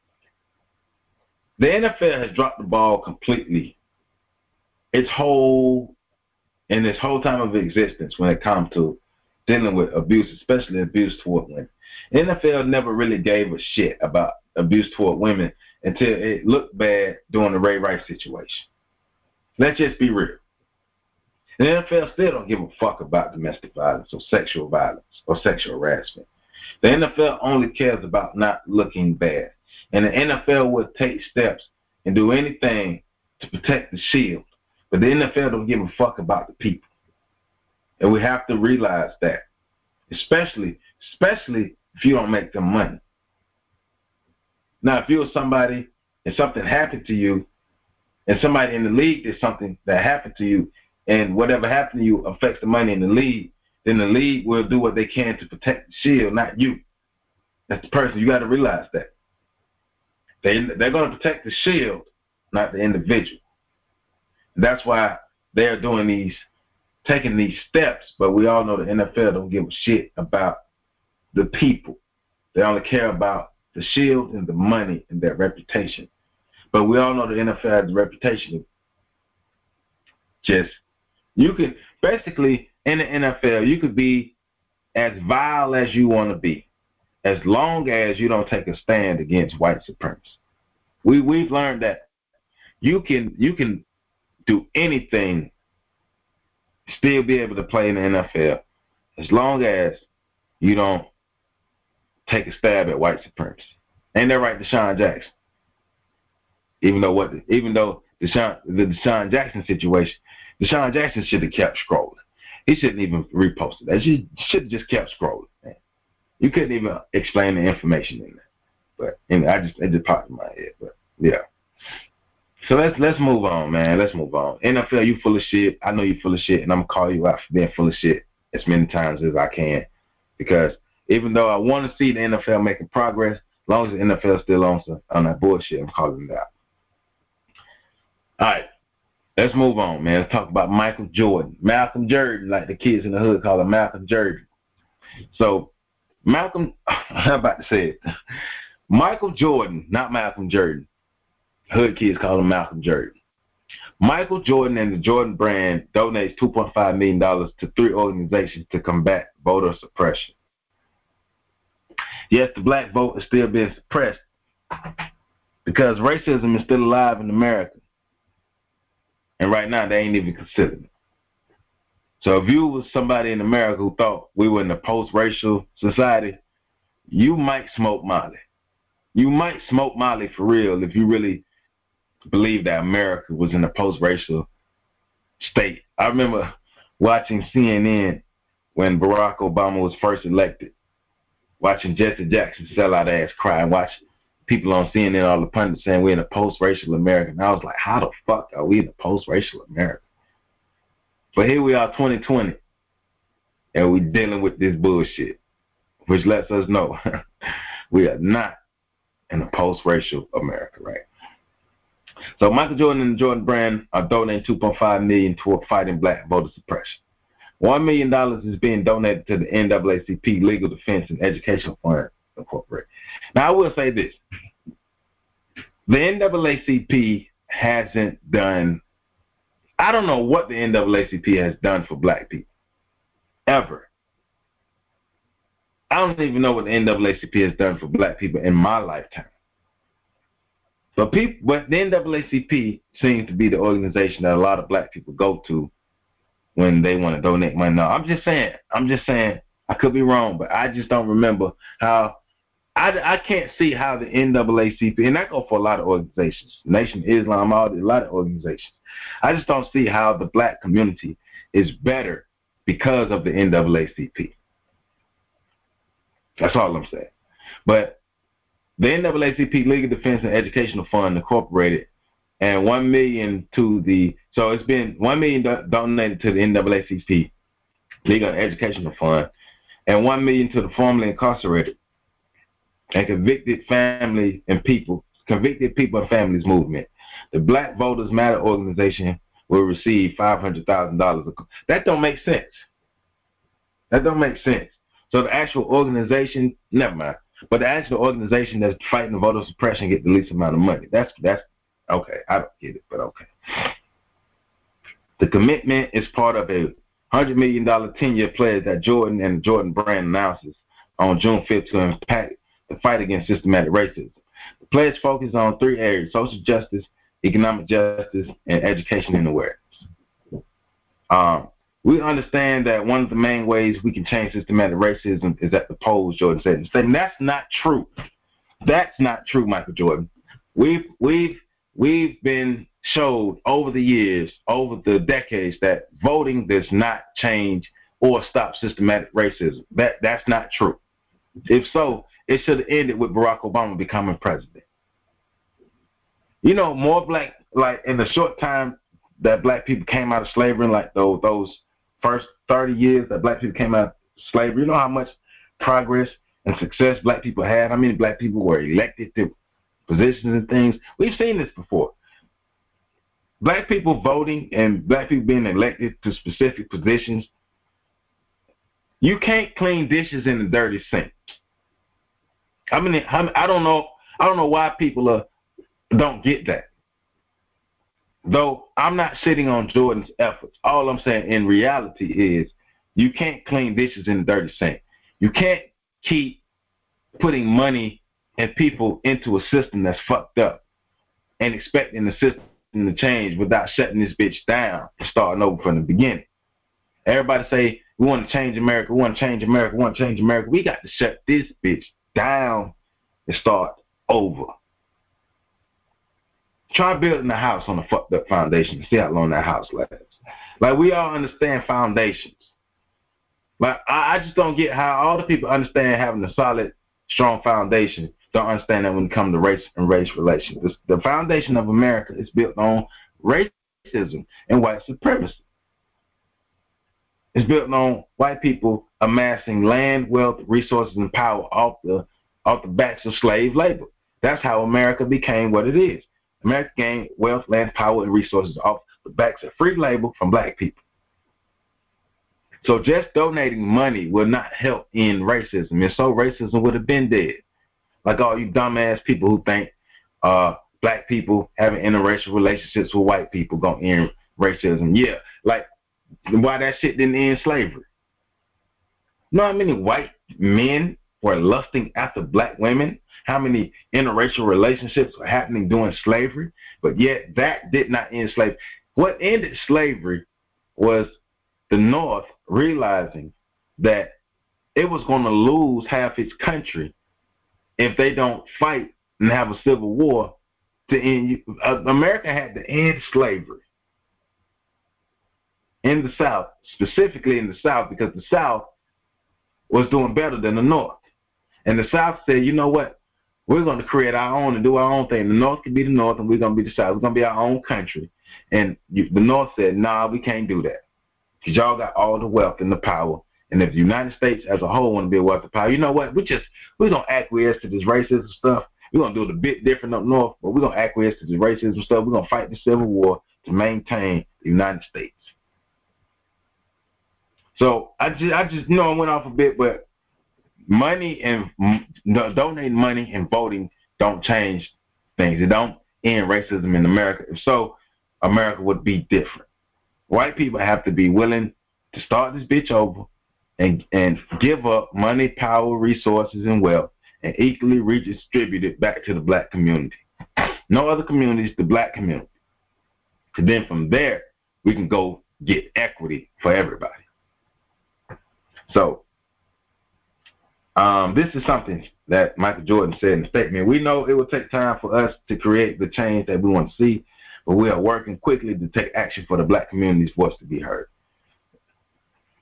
The NFL has dropped the ball completely in its whole time of existence when it comes to dealing with abuse, especially abuse toward women. The NFL never really gave a shit about abuse toward women until it looked bad during the Ray Rice situation. Let's just be real. The NFL still don't give a fuck about domestic violence or sexual harassment. The NFL only cares about not looking bad. And the NFL will take steps and do anything to protect the shield. But the NFL don't give a fuck about the people. And we have to realize that. Especially if you don't make them money. Now, if you're somebody and something happened to you, and somebody in the league did something that happened to you, and whatever happened to you affects the money in the league, then the league will do what they can to protect the shield, not you. That's the person. You got to realize that. They're going to protect the shield, not the individual. And that's why they're taking these steps, but we all know the NFL don't give a shit about the people. They only care about the shield and the money and their reputation. But we all know the NFL has a reputation of you can, basically, in the NFL, you could be as vile as you want to be, as long as you don't take a stand against white supremacy. We've learned that you can do anything, still be able to play in the NFL, as long as you don't take a stab at white supremacy. Ain't that right, Deshaun Jackson? Even though the Deshaun Jackson situation, Deshaun Jackson should have kept scrolling. He shouldn't even reposted that. He should have just kept scrolling, man. You couldn't even explain the information in there. But anyway, it just popped in my head. But yeah. So let's move on, man. Let's move on. NFL, you full of shit. I know you full of shit, and I'm gonna call you out for being full of shit as many times as I can. Because even though I want to see the NFL making progress, as long as the NFL still on that bullshit, I'm calling it out. All right. Let's move on, man. Let's talk about Michael Jordan. Malcolm Jordan, like the kids in the hood call him Malcolm Jordan. So, I'm about to say it. Michael Jordan, not Malcolm Jordan. Hood kids call him Malcolm Jordan. Michael Jordan and the Jordan brand donates $2.5 million to 3 organizations to combat voter suppression. Yes, the black vote is still being suppressed because racism is still alive in America. And right now, they ain't even considering it. So if you was somebody in America who thought we were in a post-racial society, you might smoke Molly. You might smoke Molly for real if you really believe that America was in a post-racial state. I remember watching CNN when Barack Obama was first elected, watching Jesse Jackson sell out ass cry, and watching people on CNN, all the pundits saying we're in a post-racial America. And I was like, how the fuck are we in a post-racial America? But here we are, 2020, and we're dealing with this bullshit, which lets us know we are not in a post-racial America, right? So Michael Jordan and the Jordan brand are donating $2.5 million toward fighting black voter suppression. $1 million is being donated to the NAACP Legal Defense and Educational Fund Incorporated. Now, I will say this. The NAACP hasn't done, I don't know what the NAACP has done for black people, ever. I don't even know what the NAACP has done for black people in my lifetime. But the NAACP seems to be the organization that a lot of black people go to when they want to donate money. Now, I'm just saying, I could be wrong, but I just don't remember how, I can't see how the NAACP, and that goes for a lot of organizations, Nation of Islam, a lot of organizations. I just don't see how the black community is better because of the NAACP. That's all I'm saying. But The NAACP League of Defense and Educational Fund Incorporated, and $1 million so it's been $1 million donated to the NAACP League of Educational Fund, and $1 million to the formerly incarcerated and convicted people and families movement. The Black Voters Matter organization will receive $500,000. That don't make sense. So the actual organization, never mind. But the actual organization that's fighting voter suppression get the least amount of money. That's okay. I don't get it, but okay. The commitment is part of a $100 million 10-year pledge that Jordan and the Jordan brand announces on June 5th to impact the fight against systematic racism. The pledge focuses on 3 areas: social justice, economic justice, and education and awareness. We understand that one of the main ways we can change systematic racism is at the polls, Jordan said. And that's not true. That's not true, Michael Jordan. We've been showed over the years, over the decades, that voting does not change or stop systematic racism. That's not true. If so, it should have ended with Barack Obama becoming president. You know, more black, like in the short time that black people came out of slavery, like those first 30 years that black people came out of slavery, you know how much progress and success black people had? How many black people were elected to positions and things? We've seen this before. Black people voting and black people being elected to specific positions. You can't clean dishes in the dirty sink. I mean, I don't know why people don't get that. Though I'm not sitting on Jordan's efforts. All I'm saying in reality is you can't clean dishes in the dirty sink. You can't keep putting money and people into a system that's fucked up and expecting the system to change without shutting this bitch down and starting over from the beginning. Everybody say, we want to change America, we want to change America, we want to change America. We got to shut this bitch down and start over. Try building a house on a fucked up foundation and see how long that house lasts. Like, we all understand foundations. Like, I just don't get how all the people understand having a solid, strong foundation don't understand that when it comes to race and race relations. The foundation of America is built on racism and white supremacy. It's built on white people amassing land, wealth, resources, and power off the backs of slave labor. That's how America became what it is. America gained wealth, land, power, and resources off the backs of free labor from black people. So just donating money will not help end racism, and so racism would have been dead. Like all you dumbass people who think black people having interracial relationships with white people gonna end racism. Yeah, like why that shit didn't end slavery. You know how many white men were lusting after black women? How many interracial relationships were happening during slavery? But yet that did not end slavery. What ended slavery was the North realizing that it was going to lose half its country if they don't fight and have a civil war to end. America had to end slavery in the South, specifically in the South, because the South was doing better than the North. And the South said, you know what? We're going to create our own and do our own thing. The North can be the North, and we're going to be the South. We're going to be our own country. And the North said, nah, we can't do that, because y'all got all the wealth and the power. And if the United States as a whole want to be a wealth and power, you know what? We're going to acquiesce to this racism stuff. We're going to do it a bit different up north, but we're going to acquiesce to this racism stuff. We're going to fight the Civil War to maintain the United States. So I just I went off a bit, but money and donating money and voting don't change things. It don't end racism in America. If so, America would be different. White people have to be willing to start this bitch over and give up money, power, resources, and wealth, and equally redistribute it back to the black community. No other communities, the black community. And then from there, we can go get equity for everybody. So this is something that Michael Jordan said in the statement. We know it will take time for us to create the change that we want to see, but we are working quickly to take action for the black community's voice to be heard.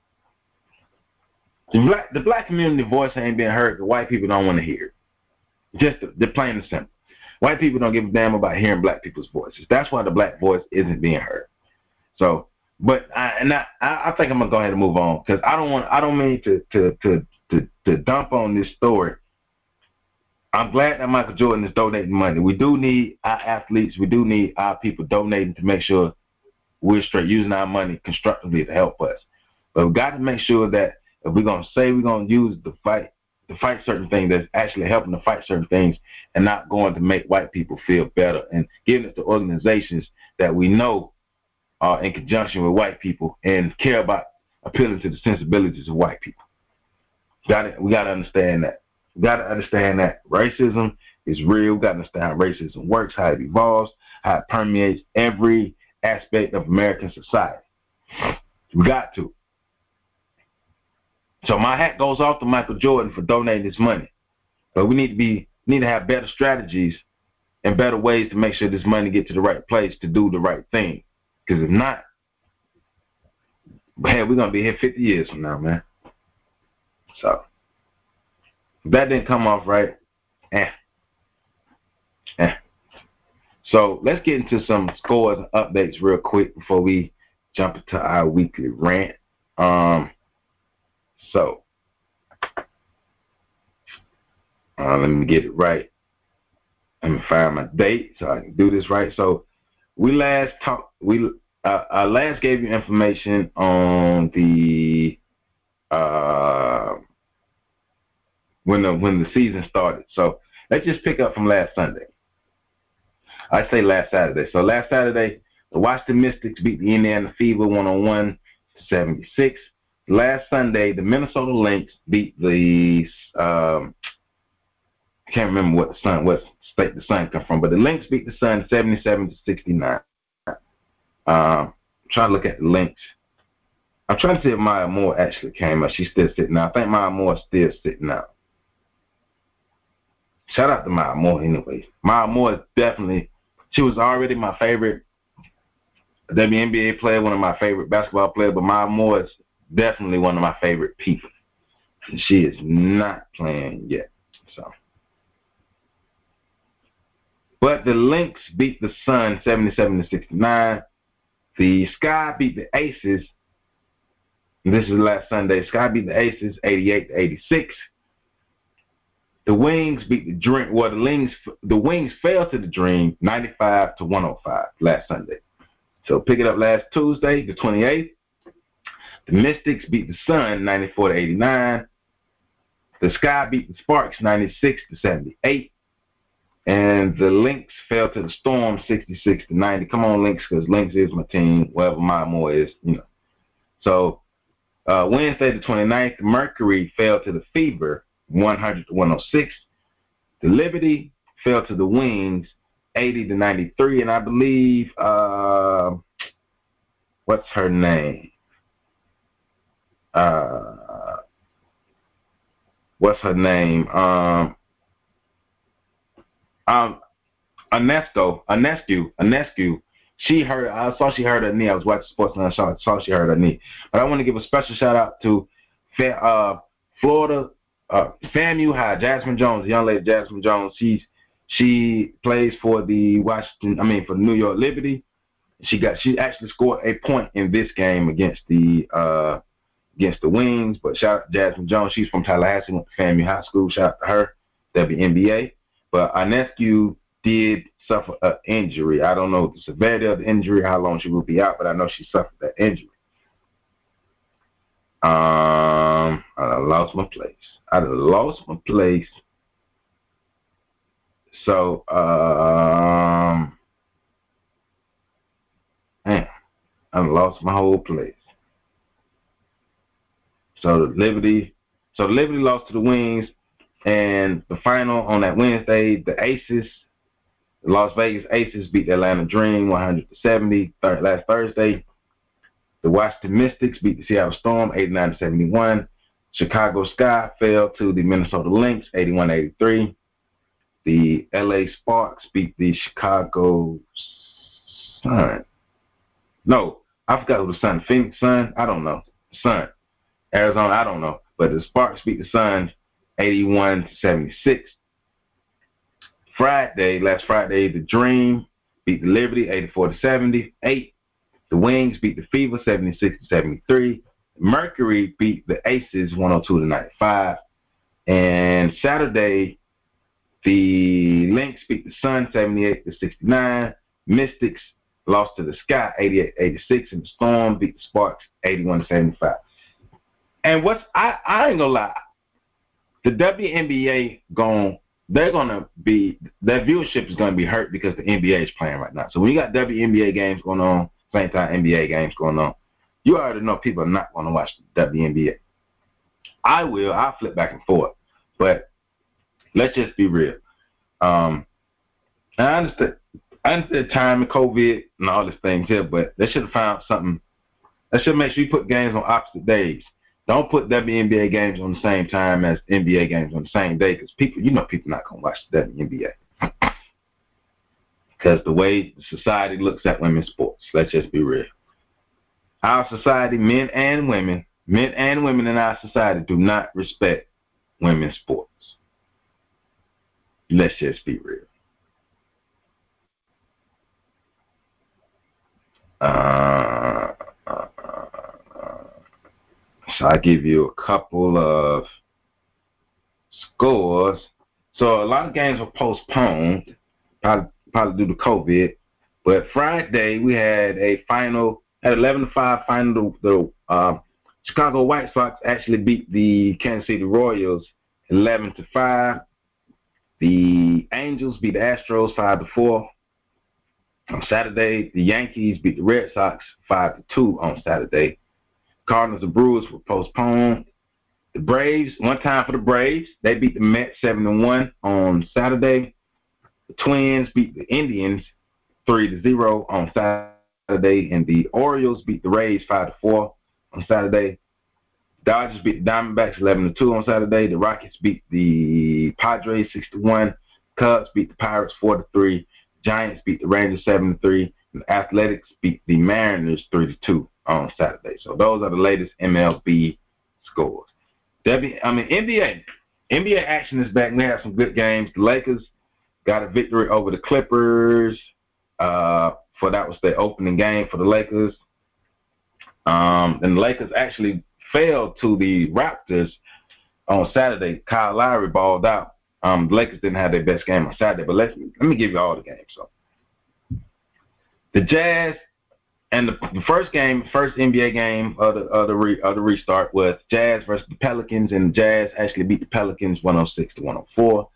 The black community voice ain't being heard because white people don't want to hear it. Just the plain and simple. White people don't give a damn about hearing black people's voices. That's why the black voice isn't being heard. So, but I think I'm gonna go ahead and move on because I don't mean to dump on this story. I'm glad that Michael Jordan is donating money. We do need our athletes. We do need our people donating to make sure we're straight using our money constructively to help us. But we've got to make sure that if we're going to say we're going to use to fight certain things, that's actually helping to fight certain things and not going to make white people feel better and giving it to organizations that we know are in conjunction with white people and care about appealing to the sensibilities of white people. We got to understand that. We got to understand that racism is real. We got to understand how racism works, how it evolves, how it permeates every aspect of American society. We got to. So my hat goes off to Michael Jordan for donating his money. But we need to have better strategies and better ways to make sure this money gets to the right place to do the right thing. Because if not, man, we're going to be here 50 years from now, man. So if that didn't come off right, So let's get into some scores and updates real quick before we jump into our weekly rant. Let me get it right. Let me find my date so I can do this right. So we last talked. I last gave you information on the when the season started. So let's just pick up from last Sunday. I say last Saturday. So last Saturday, the Washington Mystics beat the Indiana Fever 101-76. Last Sunday, the Minnesota Lynx beat the I can't remember what state the Sun come from, but the Lynx beat the Sun 77-69. Trying to look at the Lynx. I'm trying to see if Maya Moore actually came out. She's still sitting out. I think Maya Moore is still sitting out. Shout out to Maya Moore anyway. Maya Moore is definitely, she was already my favorite WNBA player, one of my favorite basketball players, but Maya Moore is definitely one of my favorite people. And she is not playing yet. So, but the Lynx beat the Sun 77-69. The Sky beat the Aces. This is last Sunday. Sky beat the Aces 88-86. The Wings beat the Dream. Well, the Wings fell to the Dream 95-105 last Sunday. So pick it up last Tuesday, the 28th. The Mystics beat the Sun 94-89. The Sky beat the Sparks 96-78. And the Lynx fell to the Storm 66-90. Come on, Lynx, because Lynx is my team, wherever Maya Moore is, you know. So Wednesday the 29th, the Mercury fell to the Fever 100-106. The Liberty fell to the Wings 80-93. And I believe, what's her name? Anescu. I saw she hurt her knee. I was watching sports and I saw she hurt her knee. But I want to give a special shout out to Florida FAMU High, Jasmine Jones, the young lady Jasmine Jones. She plays for the for the New York Liberty. She actually scored a point in this game against the Wings. But shout out to Jasmine Jones. She's from Tallahassee, went to FAMU High School. Shout out to her, WNBA. But Anescu did suffer an injury. I don't know the severity of the injury, how long she will be out, but I know she suffered that injury. I lost my place. So, man, I lost my whole place. So the Liberty lost to the Wings, and the final on that Wednesday, the Las Vegas Aces beat the Atlanta Dream 100-70 last Thursday. The Washington Mystics beat the Seattle Storm 89-71. Chicago Sky fell to the Minnesota Lynx 81-83. The LA Sparks beat the Chicago Sun. No, I forgot who the Sun. Phoenix Sun? I don't know. Sun. Arizona, I don't know. But the Sparks beat the Suns 81-76. Last Friday, the Dream beat the Liberty 84-78. The Wings beat the Fever 76-73. Mercury beat the Aces 102-95. And Saturday, the Lynx beat the Sun 78-69. Mystics lost to the Sky 88-86, and the Storm beat the Sparks 81-75. And I ain't gonna lie, the WNBA their viewership is gonna be hurt because the NBA is playing right now. So when you got WNBA games going on, same time NBA games going on, you already know people are not gonna watch the WNBA. I'll flip back and forth, but let's just be real. I understand time and COVID and all these things here, but they should have found something. They should make sure you put games on opposite days. Don't put WNBA games on the same time as NBA games on the same day, because people not going to watch the WNBA. Because the way society looks at women's sports, let's just be real. Our society, men and women in our society do not respect women's sports. Let's just be real. So I give you a couple of scores. So a lot of games were postponed, probably due to COVID. But Friday we had a final at 11-5 final. The Chicago White Sox actually beat the Kansas City Royals 11-5. The Angels beat the Astros 5-4. On Saturday, the Yankees beat the Red Sox 5-2 on Saturday. Cardinals and Brewers were postponed. The Braves, one time for the Braves, they beat the Mets 7-1 on Saturday. The Twins beat the Indians 3-0 on Saturday, and the Orioles beat the Rays 5-4 on Saturday. Dodgers beat the Diamondbacks 11-2 on Saturday. The Rockets beat the Padres 6-1. Cubs beat the Pirates 4-3. Giants beat the Rangers 7-3. And the Athletics beat the Mariners 3-2 on Saturday. So those are the latest MLB scores. NBA action is back. We have some good games. The Lakers got a victory over the Clippers. That was their opening game for the Lakers. And the Lakers actually fell to the Raptors on Saturday. Kyle Lowry balled out. The Lakers didn't have their best game on Saturday, but let me give you all the games. So the Jazz and the first NBA game of the restart was Jazz versus the Pelicans, and the Jazz actually beat the Pelicans 106-104.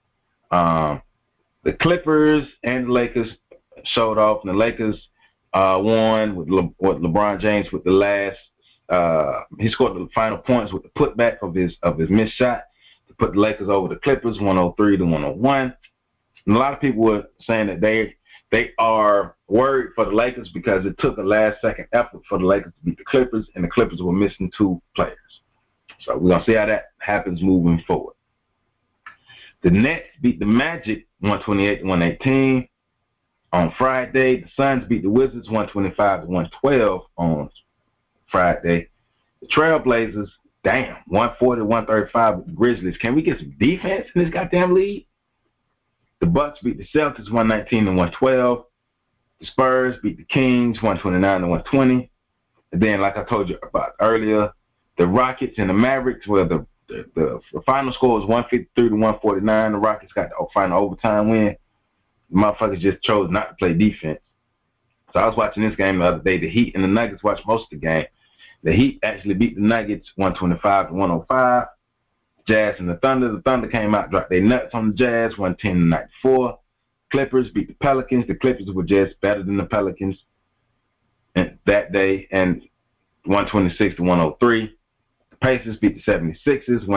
The Clippers and the Lakers showed off, and the Lakers won with LeBron James with the last. He scored the final points with the putback of his missed shot to put the Lakers over the Clippers 103-101. And a lot of people were saying that they are worried for the Lakers because it took a last-second effort for the Lakers to beat the Clippers, and the Clippers were missing two players. So we're going to see how that happens moving forward. The Nets beat the Magic 128-118 on Friday. The Suns beat the Wizards 125-112 on Friday. The Trailblazers, 140-135 with the Grizzlies. Can we get some defense in this goddamn league? The Bucks beat the Celtics 119-112. The Spurs beat the Kings 129-120. And then, like I told you about earlier, the Rockets and the Mavericks, where the final score was 153-149. The Rockets got the final overtime win. The motherfuckers just chose not to play defense. So I was watching this game the other day. The Heat and the Nuggets watched most of the game. The Heat actually beat the Nuggets 125-105. Jazz and the Thunder came out, dropped their nuts on the Jazz 110-94. Clippers beat the Pelicans. The Clippers were just better than the Pelicans that day, and 126-103. The Pacers beat the 76ers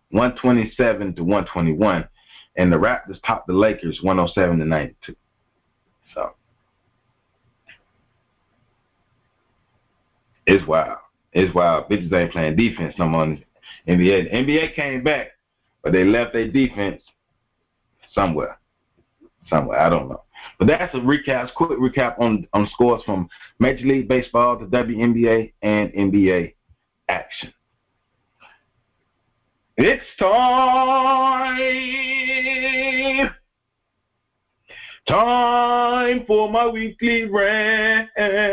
127-121, and the Raptors topped the Lakers 107-92. So it's wild. It's wild. Bitches ain't playing defense no more in the NBA. The NBA came back, but they left their defense somewhere. I don't know. But that's a quick recap on scores from Major League Baseball, the WNBA, and NBA action. It's time Time for my weekly rant.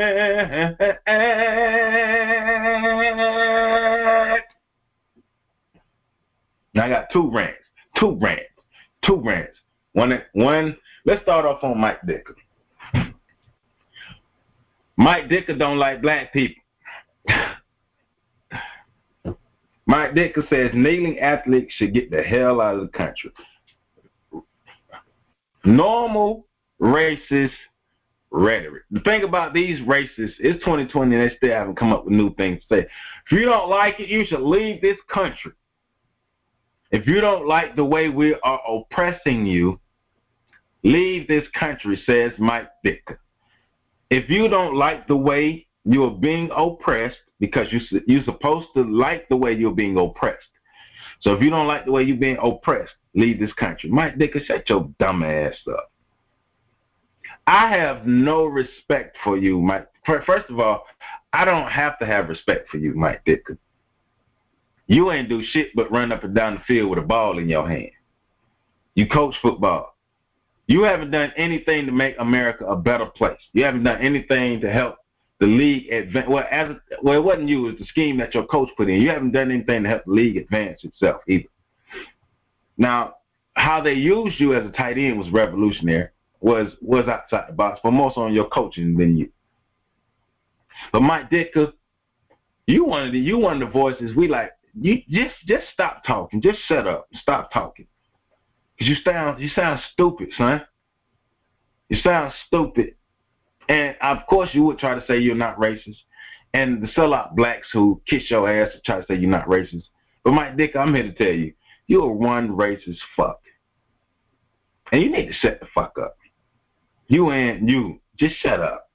Now I got two rants. One. Let's start off on Mike Dicker. Mike Dicker don't like black people. Mike Dicker says kneeling athletes should get the hell out of the country. Normal racist rhetoric. The thing about these racists, it's 2020 and they still haven't come up with new things to say. If you don't like it, you should leave this country. If you don't like the way we are oppressing you, leave this country, says Mike Dicker. If you don't like the way you're being oppressed, because you're supposed to like the way you're being oppressed. So if you don't like the way you're being oppressed, leave this country. Mike Dicker, shut your dumb ass up. I have no respect for you, Mike. First of all, I don't have to have respect for you, Mike Dicker. You ain't do shit but run up and down the field with a ball in your hand. You coach football. You haven't done anything to make America a better place. You haven't done anything to help the league advance. Well, it wasn't you. It was the scheme that your coach put in. You haven't done anything to help the league advance itself either. Now, how they used you as a tight end was revolutionary, was outside the box, but more so on your coaching than you. But Mike Dicker, you one of the voices we like. You just stop talking. Just shut up and stop talking. Because you sound stupid, son. You sound stupid. And, of course, you would try to say you're not racist. And the sellout blacks who kiss your ass to try to say you're not racist. But, Mike Dicker, I'm here to tell you, you're one racist fuck. And you need to shut the fuck up. You. Just shut up.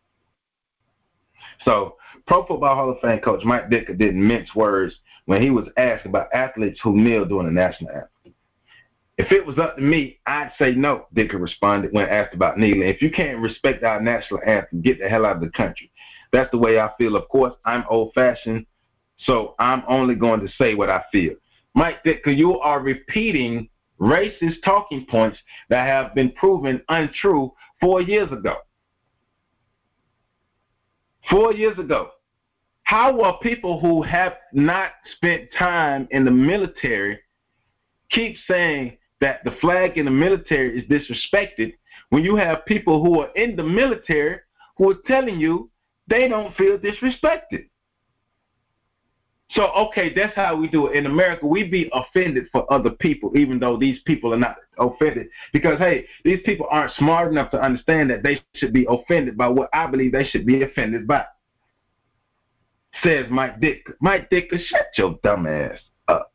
So, Pro Football Hall of Fame coach Mike Dicker didn't mince words when he was asked about athletes who kneel during the national anthem. If it was up to me, I'd say no, Dicker responded when asked about kneeling. If you can't respect our national anthem, get the hell out of the country. That's the way I feel. Of course, I'm old-fashioned, so I'm only going to say what I feel. Mike Dicker, you are repeating racist talking points that have been proven untrue 4 years ago. 4 years ago. How are people who have not spent time in the military keep saying that the flag in the military is disrespected when you have people who are in the military who are telling you they don't feel disrespected? So, okay, that's how we do it. In America, we be offended for other people, even though these people are not offended. Because, hey, these people aren't smart enough to understand that they should be offended by what I believe they should be offended by, says Mike Dicker. Mike Dicker, shut your dumb ass up.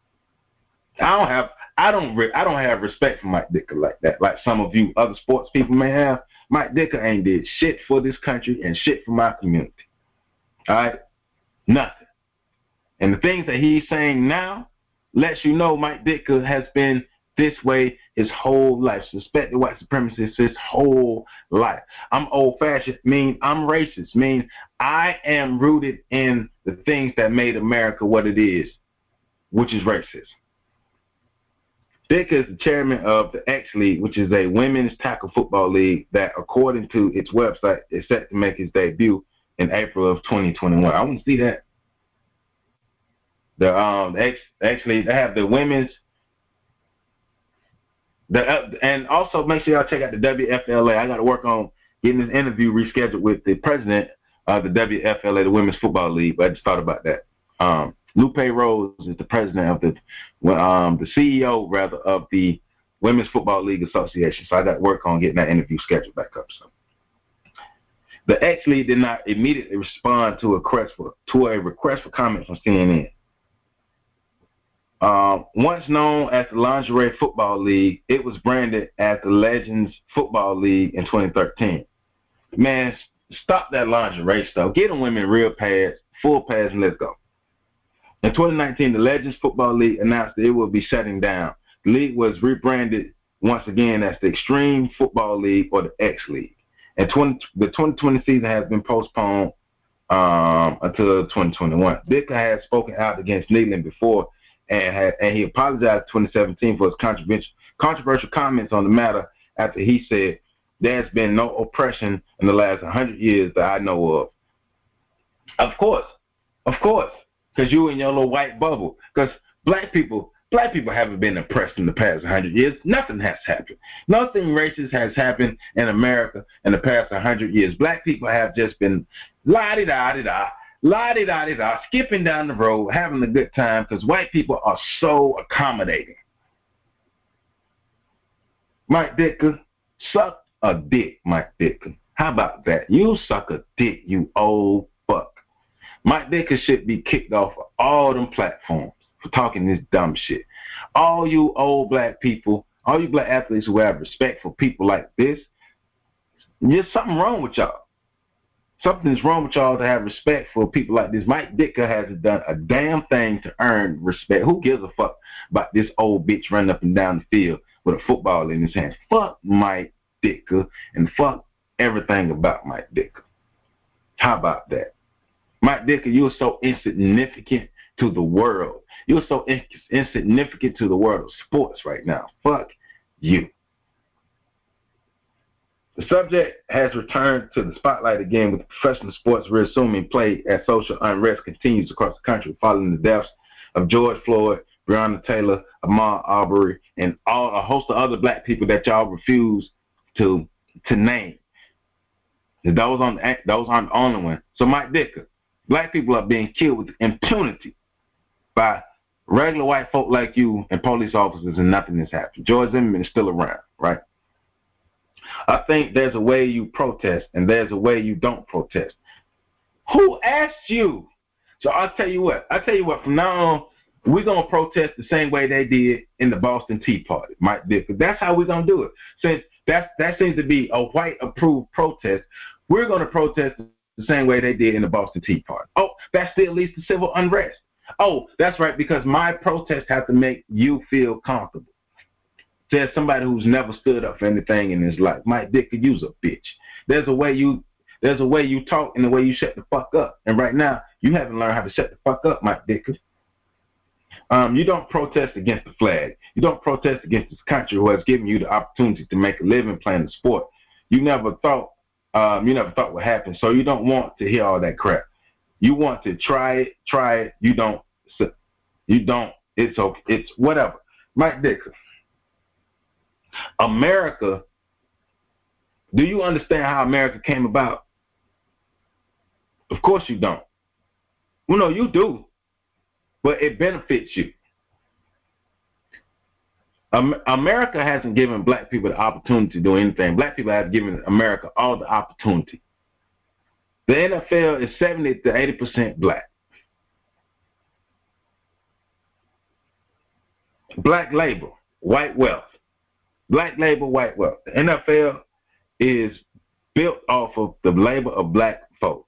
I don't have respect for Mike Dicker like that, like some of you other sports people may have. Mike Dicker ain't did shit for this country and shit for my community. All right? Nothing. And the things that he's saying now lets you know Mike Dicker has been this way his whole life. Suspected white supremacist his whole life. I'm old-fashioned, mean I'm racist, mean I am rooted in the things that made America what it is, which is racism. Dicker is the chairman of the X League, which is a women's tackle football league that, according to its website, is set to make its debut in April of 2021. I want to see that. The X League, they have the women's. And also make sure y'all check out the WFLA. I got to work on getting this interview rescheduled with the president of the WFLA, the Women's Football League. But I just thought about that. Lupe Rose is the president of the CEO rather of the Women's Football League Association. So I got to work on getting that interview scheduled back up. So the X League did not immediately respond to a request for comment from CNN. Once known as the Lingerie Football League, it was branded as the Legends Football League in 2013. Man, stop that lingerie stuff. Get them women real pads, full pads, and let's go. In 2019, the Legends Football League announced that it will be shutting down. The league was rebranded once again as the Extreme Football League or the X League. And the 2020 season has been postponed until 2021. Dicker has spoken out against kneeling before, and he apologized in 2017 for his controversial comments on the matter after he said there's been no oppression in the last 100 years that I know of. Of course, because you in your little white bubble. Because black people haven't been oppressed in the past 100 years. Nothing has happened. Nothing racist has happened in America in the past 100 years. Black people have just been la-di-da-di-da, la-di-da-di-da, skipping down the road, having a good time because white people are so accommodating. Mike Ditka, suck a dick, Mike Ditka. How about that? You suck a dick, you old fuck. Mike Ditka should be kicked off of all them platforms for talking this dumb shit. All you old black people, all you black athletes who have respect for people like this, there's something wrong with y'all. Something's wrong with y'all to have respect for people like this. Mike Ditka hasn't done a damn thing to earn respect. Who gives a fuck about this old bitch running up and down the field with a football in his hands? Fuck Mike Ditka and fuck everything about Mike Ditka. How about that? Mike Ditka, you're so insignificant to the world. You're so insignificant to the world of sports right now. Fuck you. The subject has returned to the spotlight again with professional sports resuming play as social unrest continues across the country following the deaths of George Floyd, Breonna Taylor, Ahmaud Arbery, and a host of other black people that y'all refuse to name. Those aren't the only one. So Mike Ditka, black people are being killed with impunity by regular white folk like you and police officers, and nothing has happened. George Zimmerman is still around, right? I think there's a way you protest and there's a way you don't protest. Who asked you? So I'll tell you what. From now on, we're going to protest the same way they did in the Boston Tea Party, Mike Ditka. That's how we're going to do it. Since that seems to be a white-approved protest, we're going to protest the same way they did in the Boston Tea Party. Oh, that still leads to civil unrest. Oh, that's right, because my protest has to make you feel comfortable. Says somebody who's never stood up for anything in his life. Mike Ditka, you's a bitch. There's a way you talk and the way you shut the fuck up. And right now, you haven't learned how to shut the fuck up, Mike Ditka. You don't protest against the flag. You don't protest against this country who has given you the opportunity to make a living playing the sport. You never thought what happened, so you don't want to hear all that crap. You want to try it. You don't. It's okay. It's whatever. Mike Ditka. America, do you understand how America came about? Of course you don't. Well, no, you do, but it benefits you. America hasn't given black people the opportunity to do anything. Black people have given America all the opportunity. The NFL is 70 to 80% black. Black labor, white wealth. Black labor, white wealth. The NFL is built off of the labor of black folk.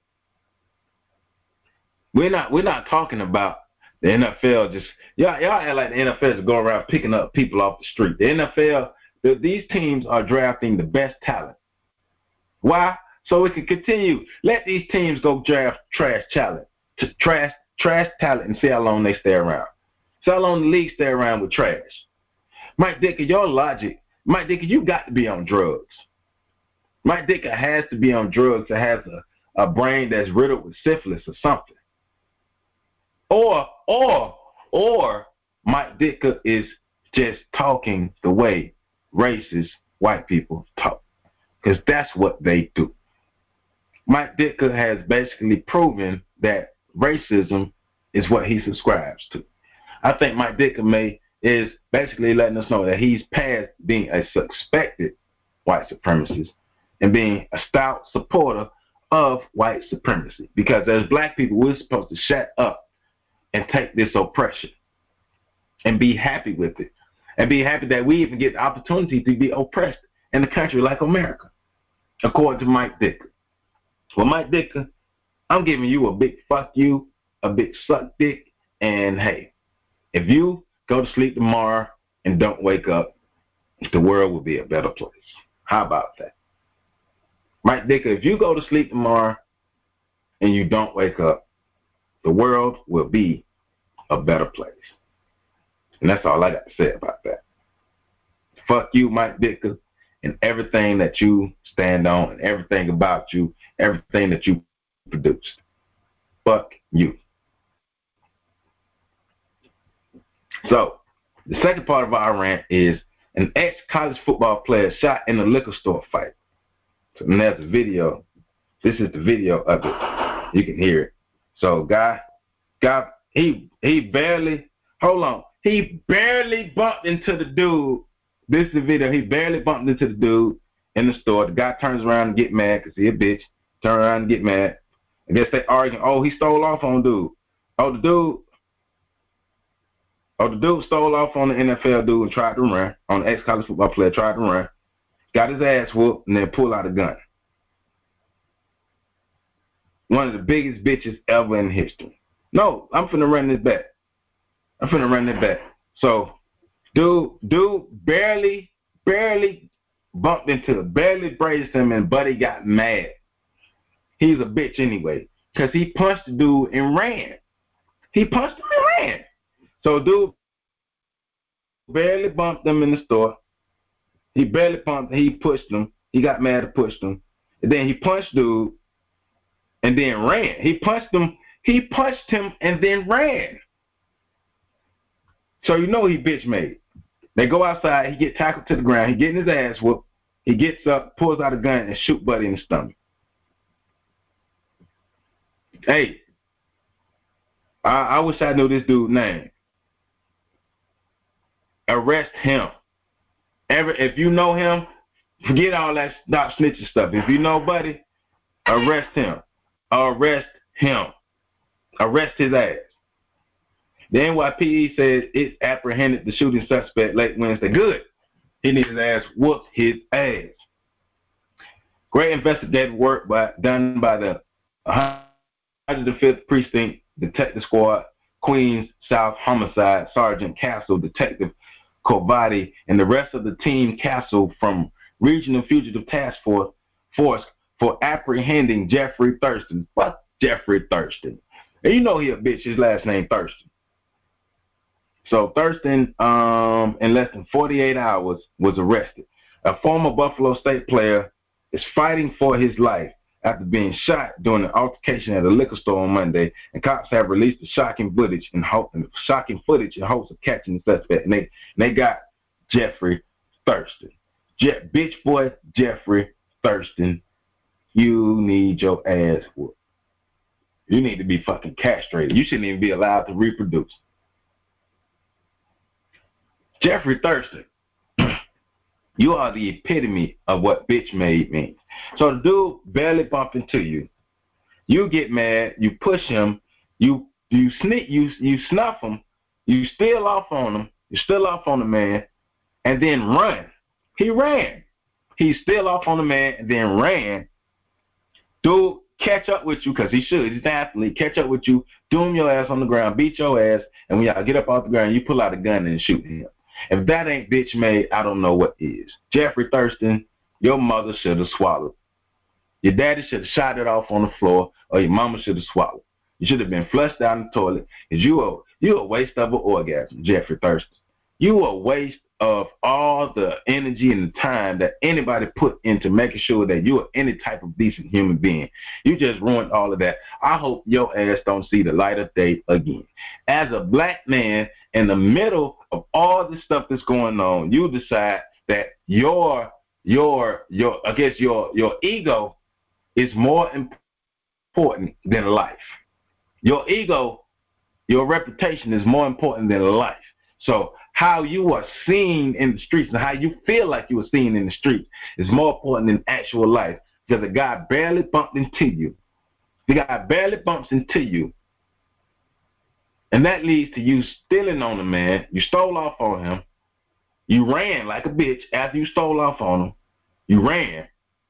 We're not talking about the NFL just y'all act like the NFL is going around picking up people off the street. The NFL, these teams are drafting the best talent. Why? So we can continue. Let these teams go draft trash talent and see how long they stay around. See how long the league stay around with trash. Mike Ditka, your logic. Mike Ditka, you got to be on drugs. Mike Ditka has to be on drugs that has a brain that's riddled with syphilis or something. Or Mike Ditka is just talking the way racist white people talk. Because that's what they do. Mike Ditka has basically proven that racism is what he subscribes to. I think Mike Ditka is basically letting us know that he's past being a suspected white supremacist and being a stout supporter of white supremacy. Because as black people, we're supposed to shut up and take this oppression and be happy with it. And be happy that we even get the opportunity to be oppressed in a country like America, according to Mike Ditka. Well, Mike Ditka, I'm giving you a big fuck you, a big suck dick, and hey, if you go to sleep tomorrow and don't wake up, the world will be a better place. How about that? Mike Ditka, if you go to sleep tomorrow and you don't wake up, the world will be a better place. And that's all I got to say about that. Fuck you, Mike Ditka, in everything that you stand on and everything about you, everything that you produce. Fuck you. So, the second part of our rant is an ex-college football player shot in a liquor store fight. So, and there's a video. This is the video of it. You can hear it. So, guy, he barely, he barely bumped into the dude. This is the video. He barely bumped into the dude in the store. The guy turns around and get mad because he a bitch. Turn around and get mad. I guess they arguing. Oh, he stole off on dude. The dude stole off on the NFL dude and tried to run. On the ex-college football player, tried to run. Got his ass whooped and then pulled out a gun. One of the biggest bitches ever in history. No, I'm finna run this back. So, dude barely bumped into him, barely brazed him, and Buddy got mad. He's a bitch anyway, because he punched the dude and ran. So, dude barely bumped him in the store. He barely bumped him. He pushed him. He got mad and pushed him. And then he punched dude and then ran. He punched him and then ran. So you know he bitch made. They go outside. He get tackled to the ground. He getting his ass whooped. He gets up, pulls out a gun, and shoot Buddy in the stomach. Hey, I wish I knew this dude's name. Arrest him. If you know him, forget all that stop snitching stuff. If you know Buddy, arrest him. Arrest his ass. The NYPD said it apprehended the shooting suspect late Wednesday. Good. He needs his ass whooped his ass. Great investigative work done by the 105th Precinct Detective Squad, Queens South Homicide, Sergeant Castle, Detective Kovati, and the rest of the team Castle from Regional Fugitive Task Force for apprehending Jeffrey Thurston. Fuck Jeffrey Thurston. And you know he a bitch. His last name Thurston. So Thurston, in less than 48 hours, was arrested. A former Buffalo State player is fighting for his life after being shot during an altercation at a liquor store on Monday, and cops have released the shocking footage in hopes of catching the suspect. And they got Jeffrey Thurston. Bitch boy Jeffrey Thurston, you need your ass whooped. You need to be fucking castrated. You shouldn't even be allowed to reproduce. Jeffrey Thurston, you are the epitome of what bitch made means. So the dude barely bumped into you. You get mad, you push him, you snuff him, you steal off on him, you steal off on the man, and then run. He ran. He steal off on the man and then ran. Dude catch up with you, because he should. He's an athlete. Catch up with you, doom your ass on the ground, beat your ass, and when y'all get up off the ground, you pull out a gun and shoot him. If that ain't bitch made, I don't know what is. Jeffrey Thurston, your mother should have swallowed. Your daddy should have shot it off on the floor, or your mama should have swallowed. You should have been flushed down the toilet, because you a waste of an orgasm, Jeffrey Thurston. You a waste of all the energy and the time that anybody put into making sure that you are any type of decent human being. You just ruined all of that. I hope your ass don't see the light of day again. As a black man, in the middle of all this stuff that's going on, you decide that your ego is more important than life. Your ego, your reputation is more important than life. So how you are seen in the streets and how you feel like you were seen in the streets is more important than actual life, because the guy barely bumped into you. The guy barely bumps into you. And that leads to you stealing on the man. You stole off on him. You ran like a bitch after you stole off on him. You ran.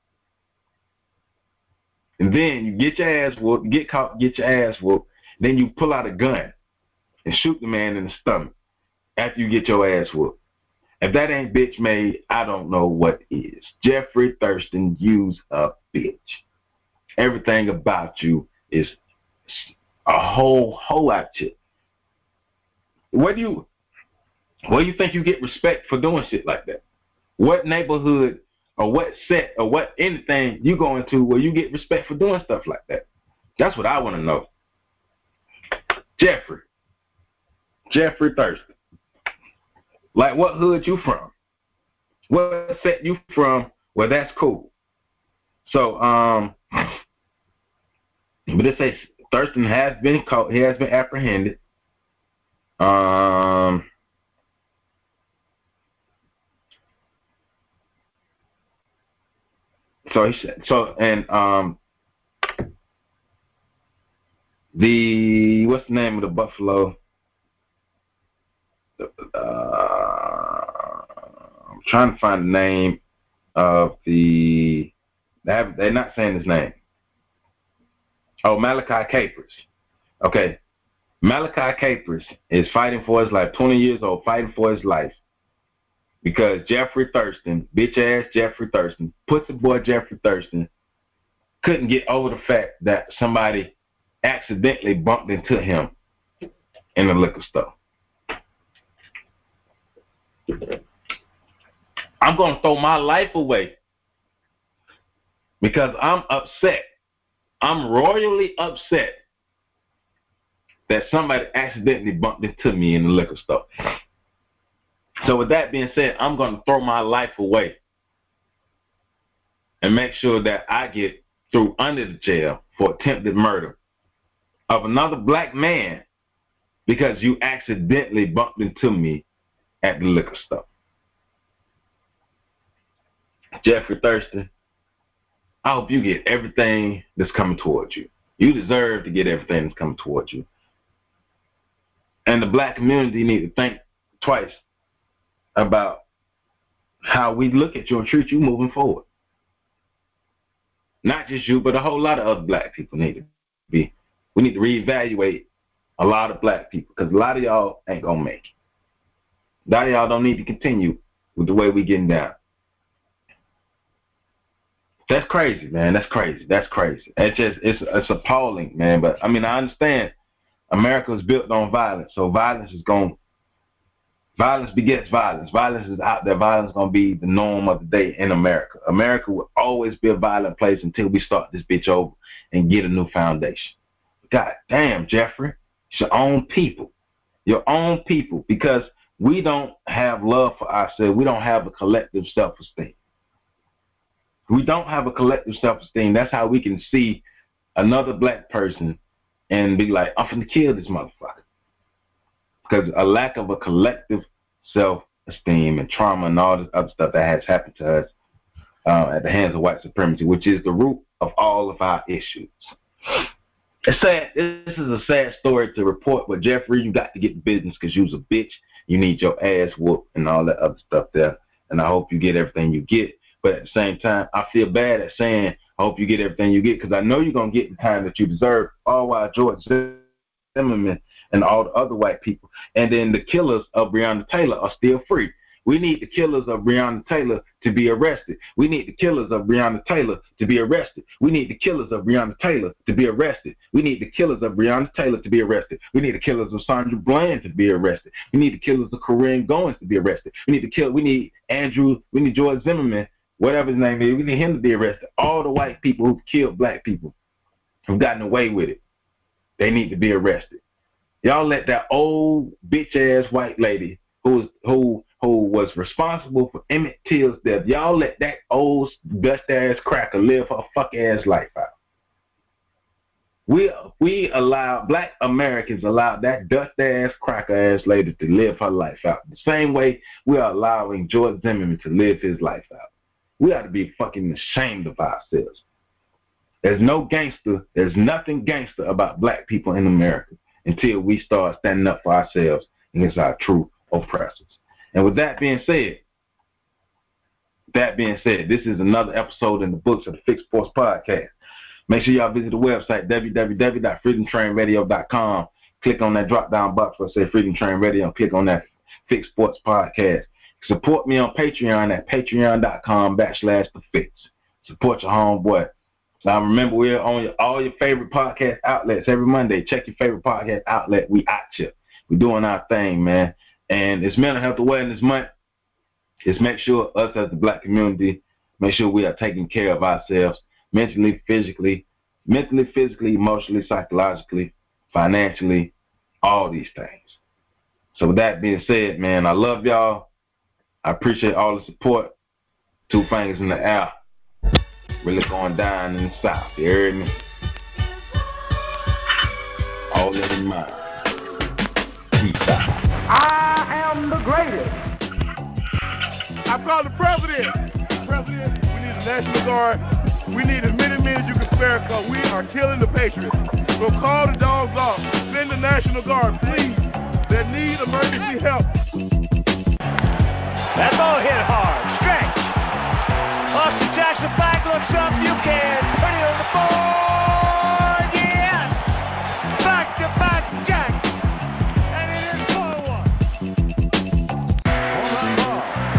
And then you get your ass whooped, get caught, get your ass whooped. Then you pull out a gun and shoot the man in the stomach after you get your ass whooped. If that ain't bitch made, I don't know what is. Jeffrey Thurston, you's a bitch. Everything about you is a whole out shit. Where do you think you get respect for doing shit like that? What neighborhood or what set or what anything you go into where you get respect for doing stuff like that? That's what I want to know. Jeffrey Thurston. Like, what hood you from? What set you from? Well, that's cool. So, but it says Thurston has been caught. He has been apprehended. So he said. So and the what's the name of the Buffalo? I'm trying to find the name of the. They're not saying his name. Oh, Malachi Capers. Okay. Malachi Capers is fighting for his life, 20 years old, fighting for his life. Because Jeffrey Thurston, bitch-ass Jeffrey Thurston, pussy boy Jeffrey Thurston, couldn't get over the fact that somebody accidentally bumped into him in the liquor store. I'm going to throw my life away because I'm upset. I'm royally upset that somebody accidentally bumped into me in the liquor store. So with that being said, I'm going to throw my life away and make sure that I get through under the jail for attempted murder of another black man because you accidentally bumped into me at the liquor store. Jeffrey Thurston, I hope you get everything that's coming towards you. You deserve to get everything that's coming towards you. And the black community need to think twice about how we look at you and treat you moving forward. Not just you, but a whole lot of other black people need to be. We need to reevaluate a lot of black people because a lot of y'all ain't going to make it. A lot of y'all don't need to continue with the way we getting down. That's crazy, man. That's crazy. It's appalling, man. But I mean, I understand America is built on violence, so violence begets violence. Violence is out there. Violence is going to be the norm of the day in America. America will always be a violent place until we start this bitch over and get a new foundation. God damn, Jeffrey, it's your own people. Your own people, because we don't have love for ourselves. We don't have a collective self-esteem. We don't have a collective self-esteem. That's how we can see another black person and be like, I'm finna kill this motherfucker. Because a lack of a collective self-esteem and trauma and all this other stuff that has happened to us at the hands of white supremacy, which is the root of all of our issues. It's sad. This is a sad story to report, but Jeffrey, you got to get the business because you was a bitch. You need your ass whooped and all that other stuff there. And I hope you get everything you get. But at the same time, I feel bad at saying I hope you get everything you get because I know you're going to get the time that you deserve, all while George Zimmerman and all the other white people. And then the killers of Breonna Taylor are still free. We need the killers of Breonna Taylor to be arrested. We need the killers of Breonna Taylor to be arrested. We need the killers of Breonna Taylor to be arrested. We need the killers of Breonna Taylor to be arrested. We need the killers of Sandra Bland to be arrested. We need the killers of Corinne Goins to be arrested. We need George Zimmerman, whatever his name is. We need him to be arrested. All the white people who killed black people, who've gotten away with it, they need to be arrested. Y'all let that old bitch-ass white lady who was responsible for Emmett Till's death, y'all let that old dust-ass cracker live her fuck-ass life out. We allowed, black Americans allowed that dust-ass cracker-ass lady to live her life out. The same way we are allowing George Zimmerman to live his life out. We ought to be fucking ashamed of ourselves. There's nothing gangster about black people in America until we start standing up for ourselves against our true oppressors. And with that being said, this is another episode in the books of the Fixed Sports Podcast. Make sure y'all visit the website, www.freedomtrainradio.com. Click on that drop-down box where it says Freedom Train Radio and click on that Fixed Sports Podcast. Support me on Patreon at patreon.com/thefix. Support your homeboy. Now, remember, we're on all your favorite podcast outlets every Monday. Check your favorite podcast outlet. We out here. We're doing our thing, man. And it's Mental Health Awareness Month. Just make sure us as the black community make sure we are taking care of ourselves mentally, physically, emotionally, psychologically, financially, all these things. So with that being said, man, I love y'all. I appreciate all the support. 2 fingers in the air. Really going down in the South. You heard me? All that in mind. Peace out. I am the greatest. I called the president. President, we need the National Guard. We need as many men as you can spare because we are killing the Patriots. So call the dogs off. Send the National Guard, please. They need emergency help. That ball hit hard. Stretch. Austin Jackson back looks up. You can put it on the board. Yes. Back-to-back Jack. And it is 4-1. Home run ball.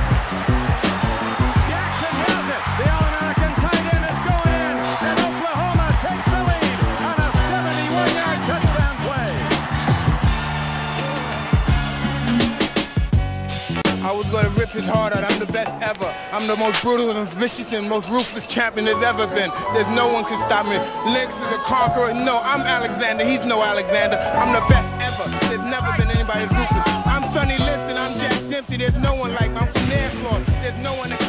Jackson has it. The All-American tight end is going in. And Oklahoma takes the lead on a 71-yard touchdown play. I was going to rip his heart out. I'm the best ever. I'm the most brutal and vicious and most ruthless champion there's ever been. There's no one can stop me. Lennox is a conqueror. No, I'm Alexander. He's no Alexander. I'm the best ever. There's never been anybody as ruthless. I'm Sonny Liston. I'm Jack Dempsey. There's no one like me. I'm from Nassau. There's no one that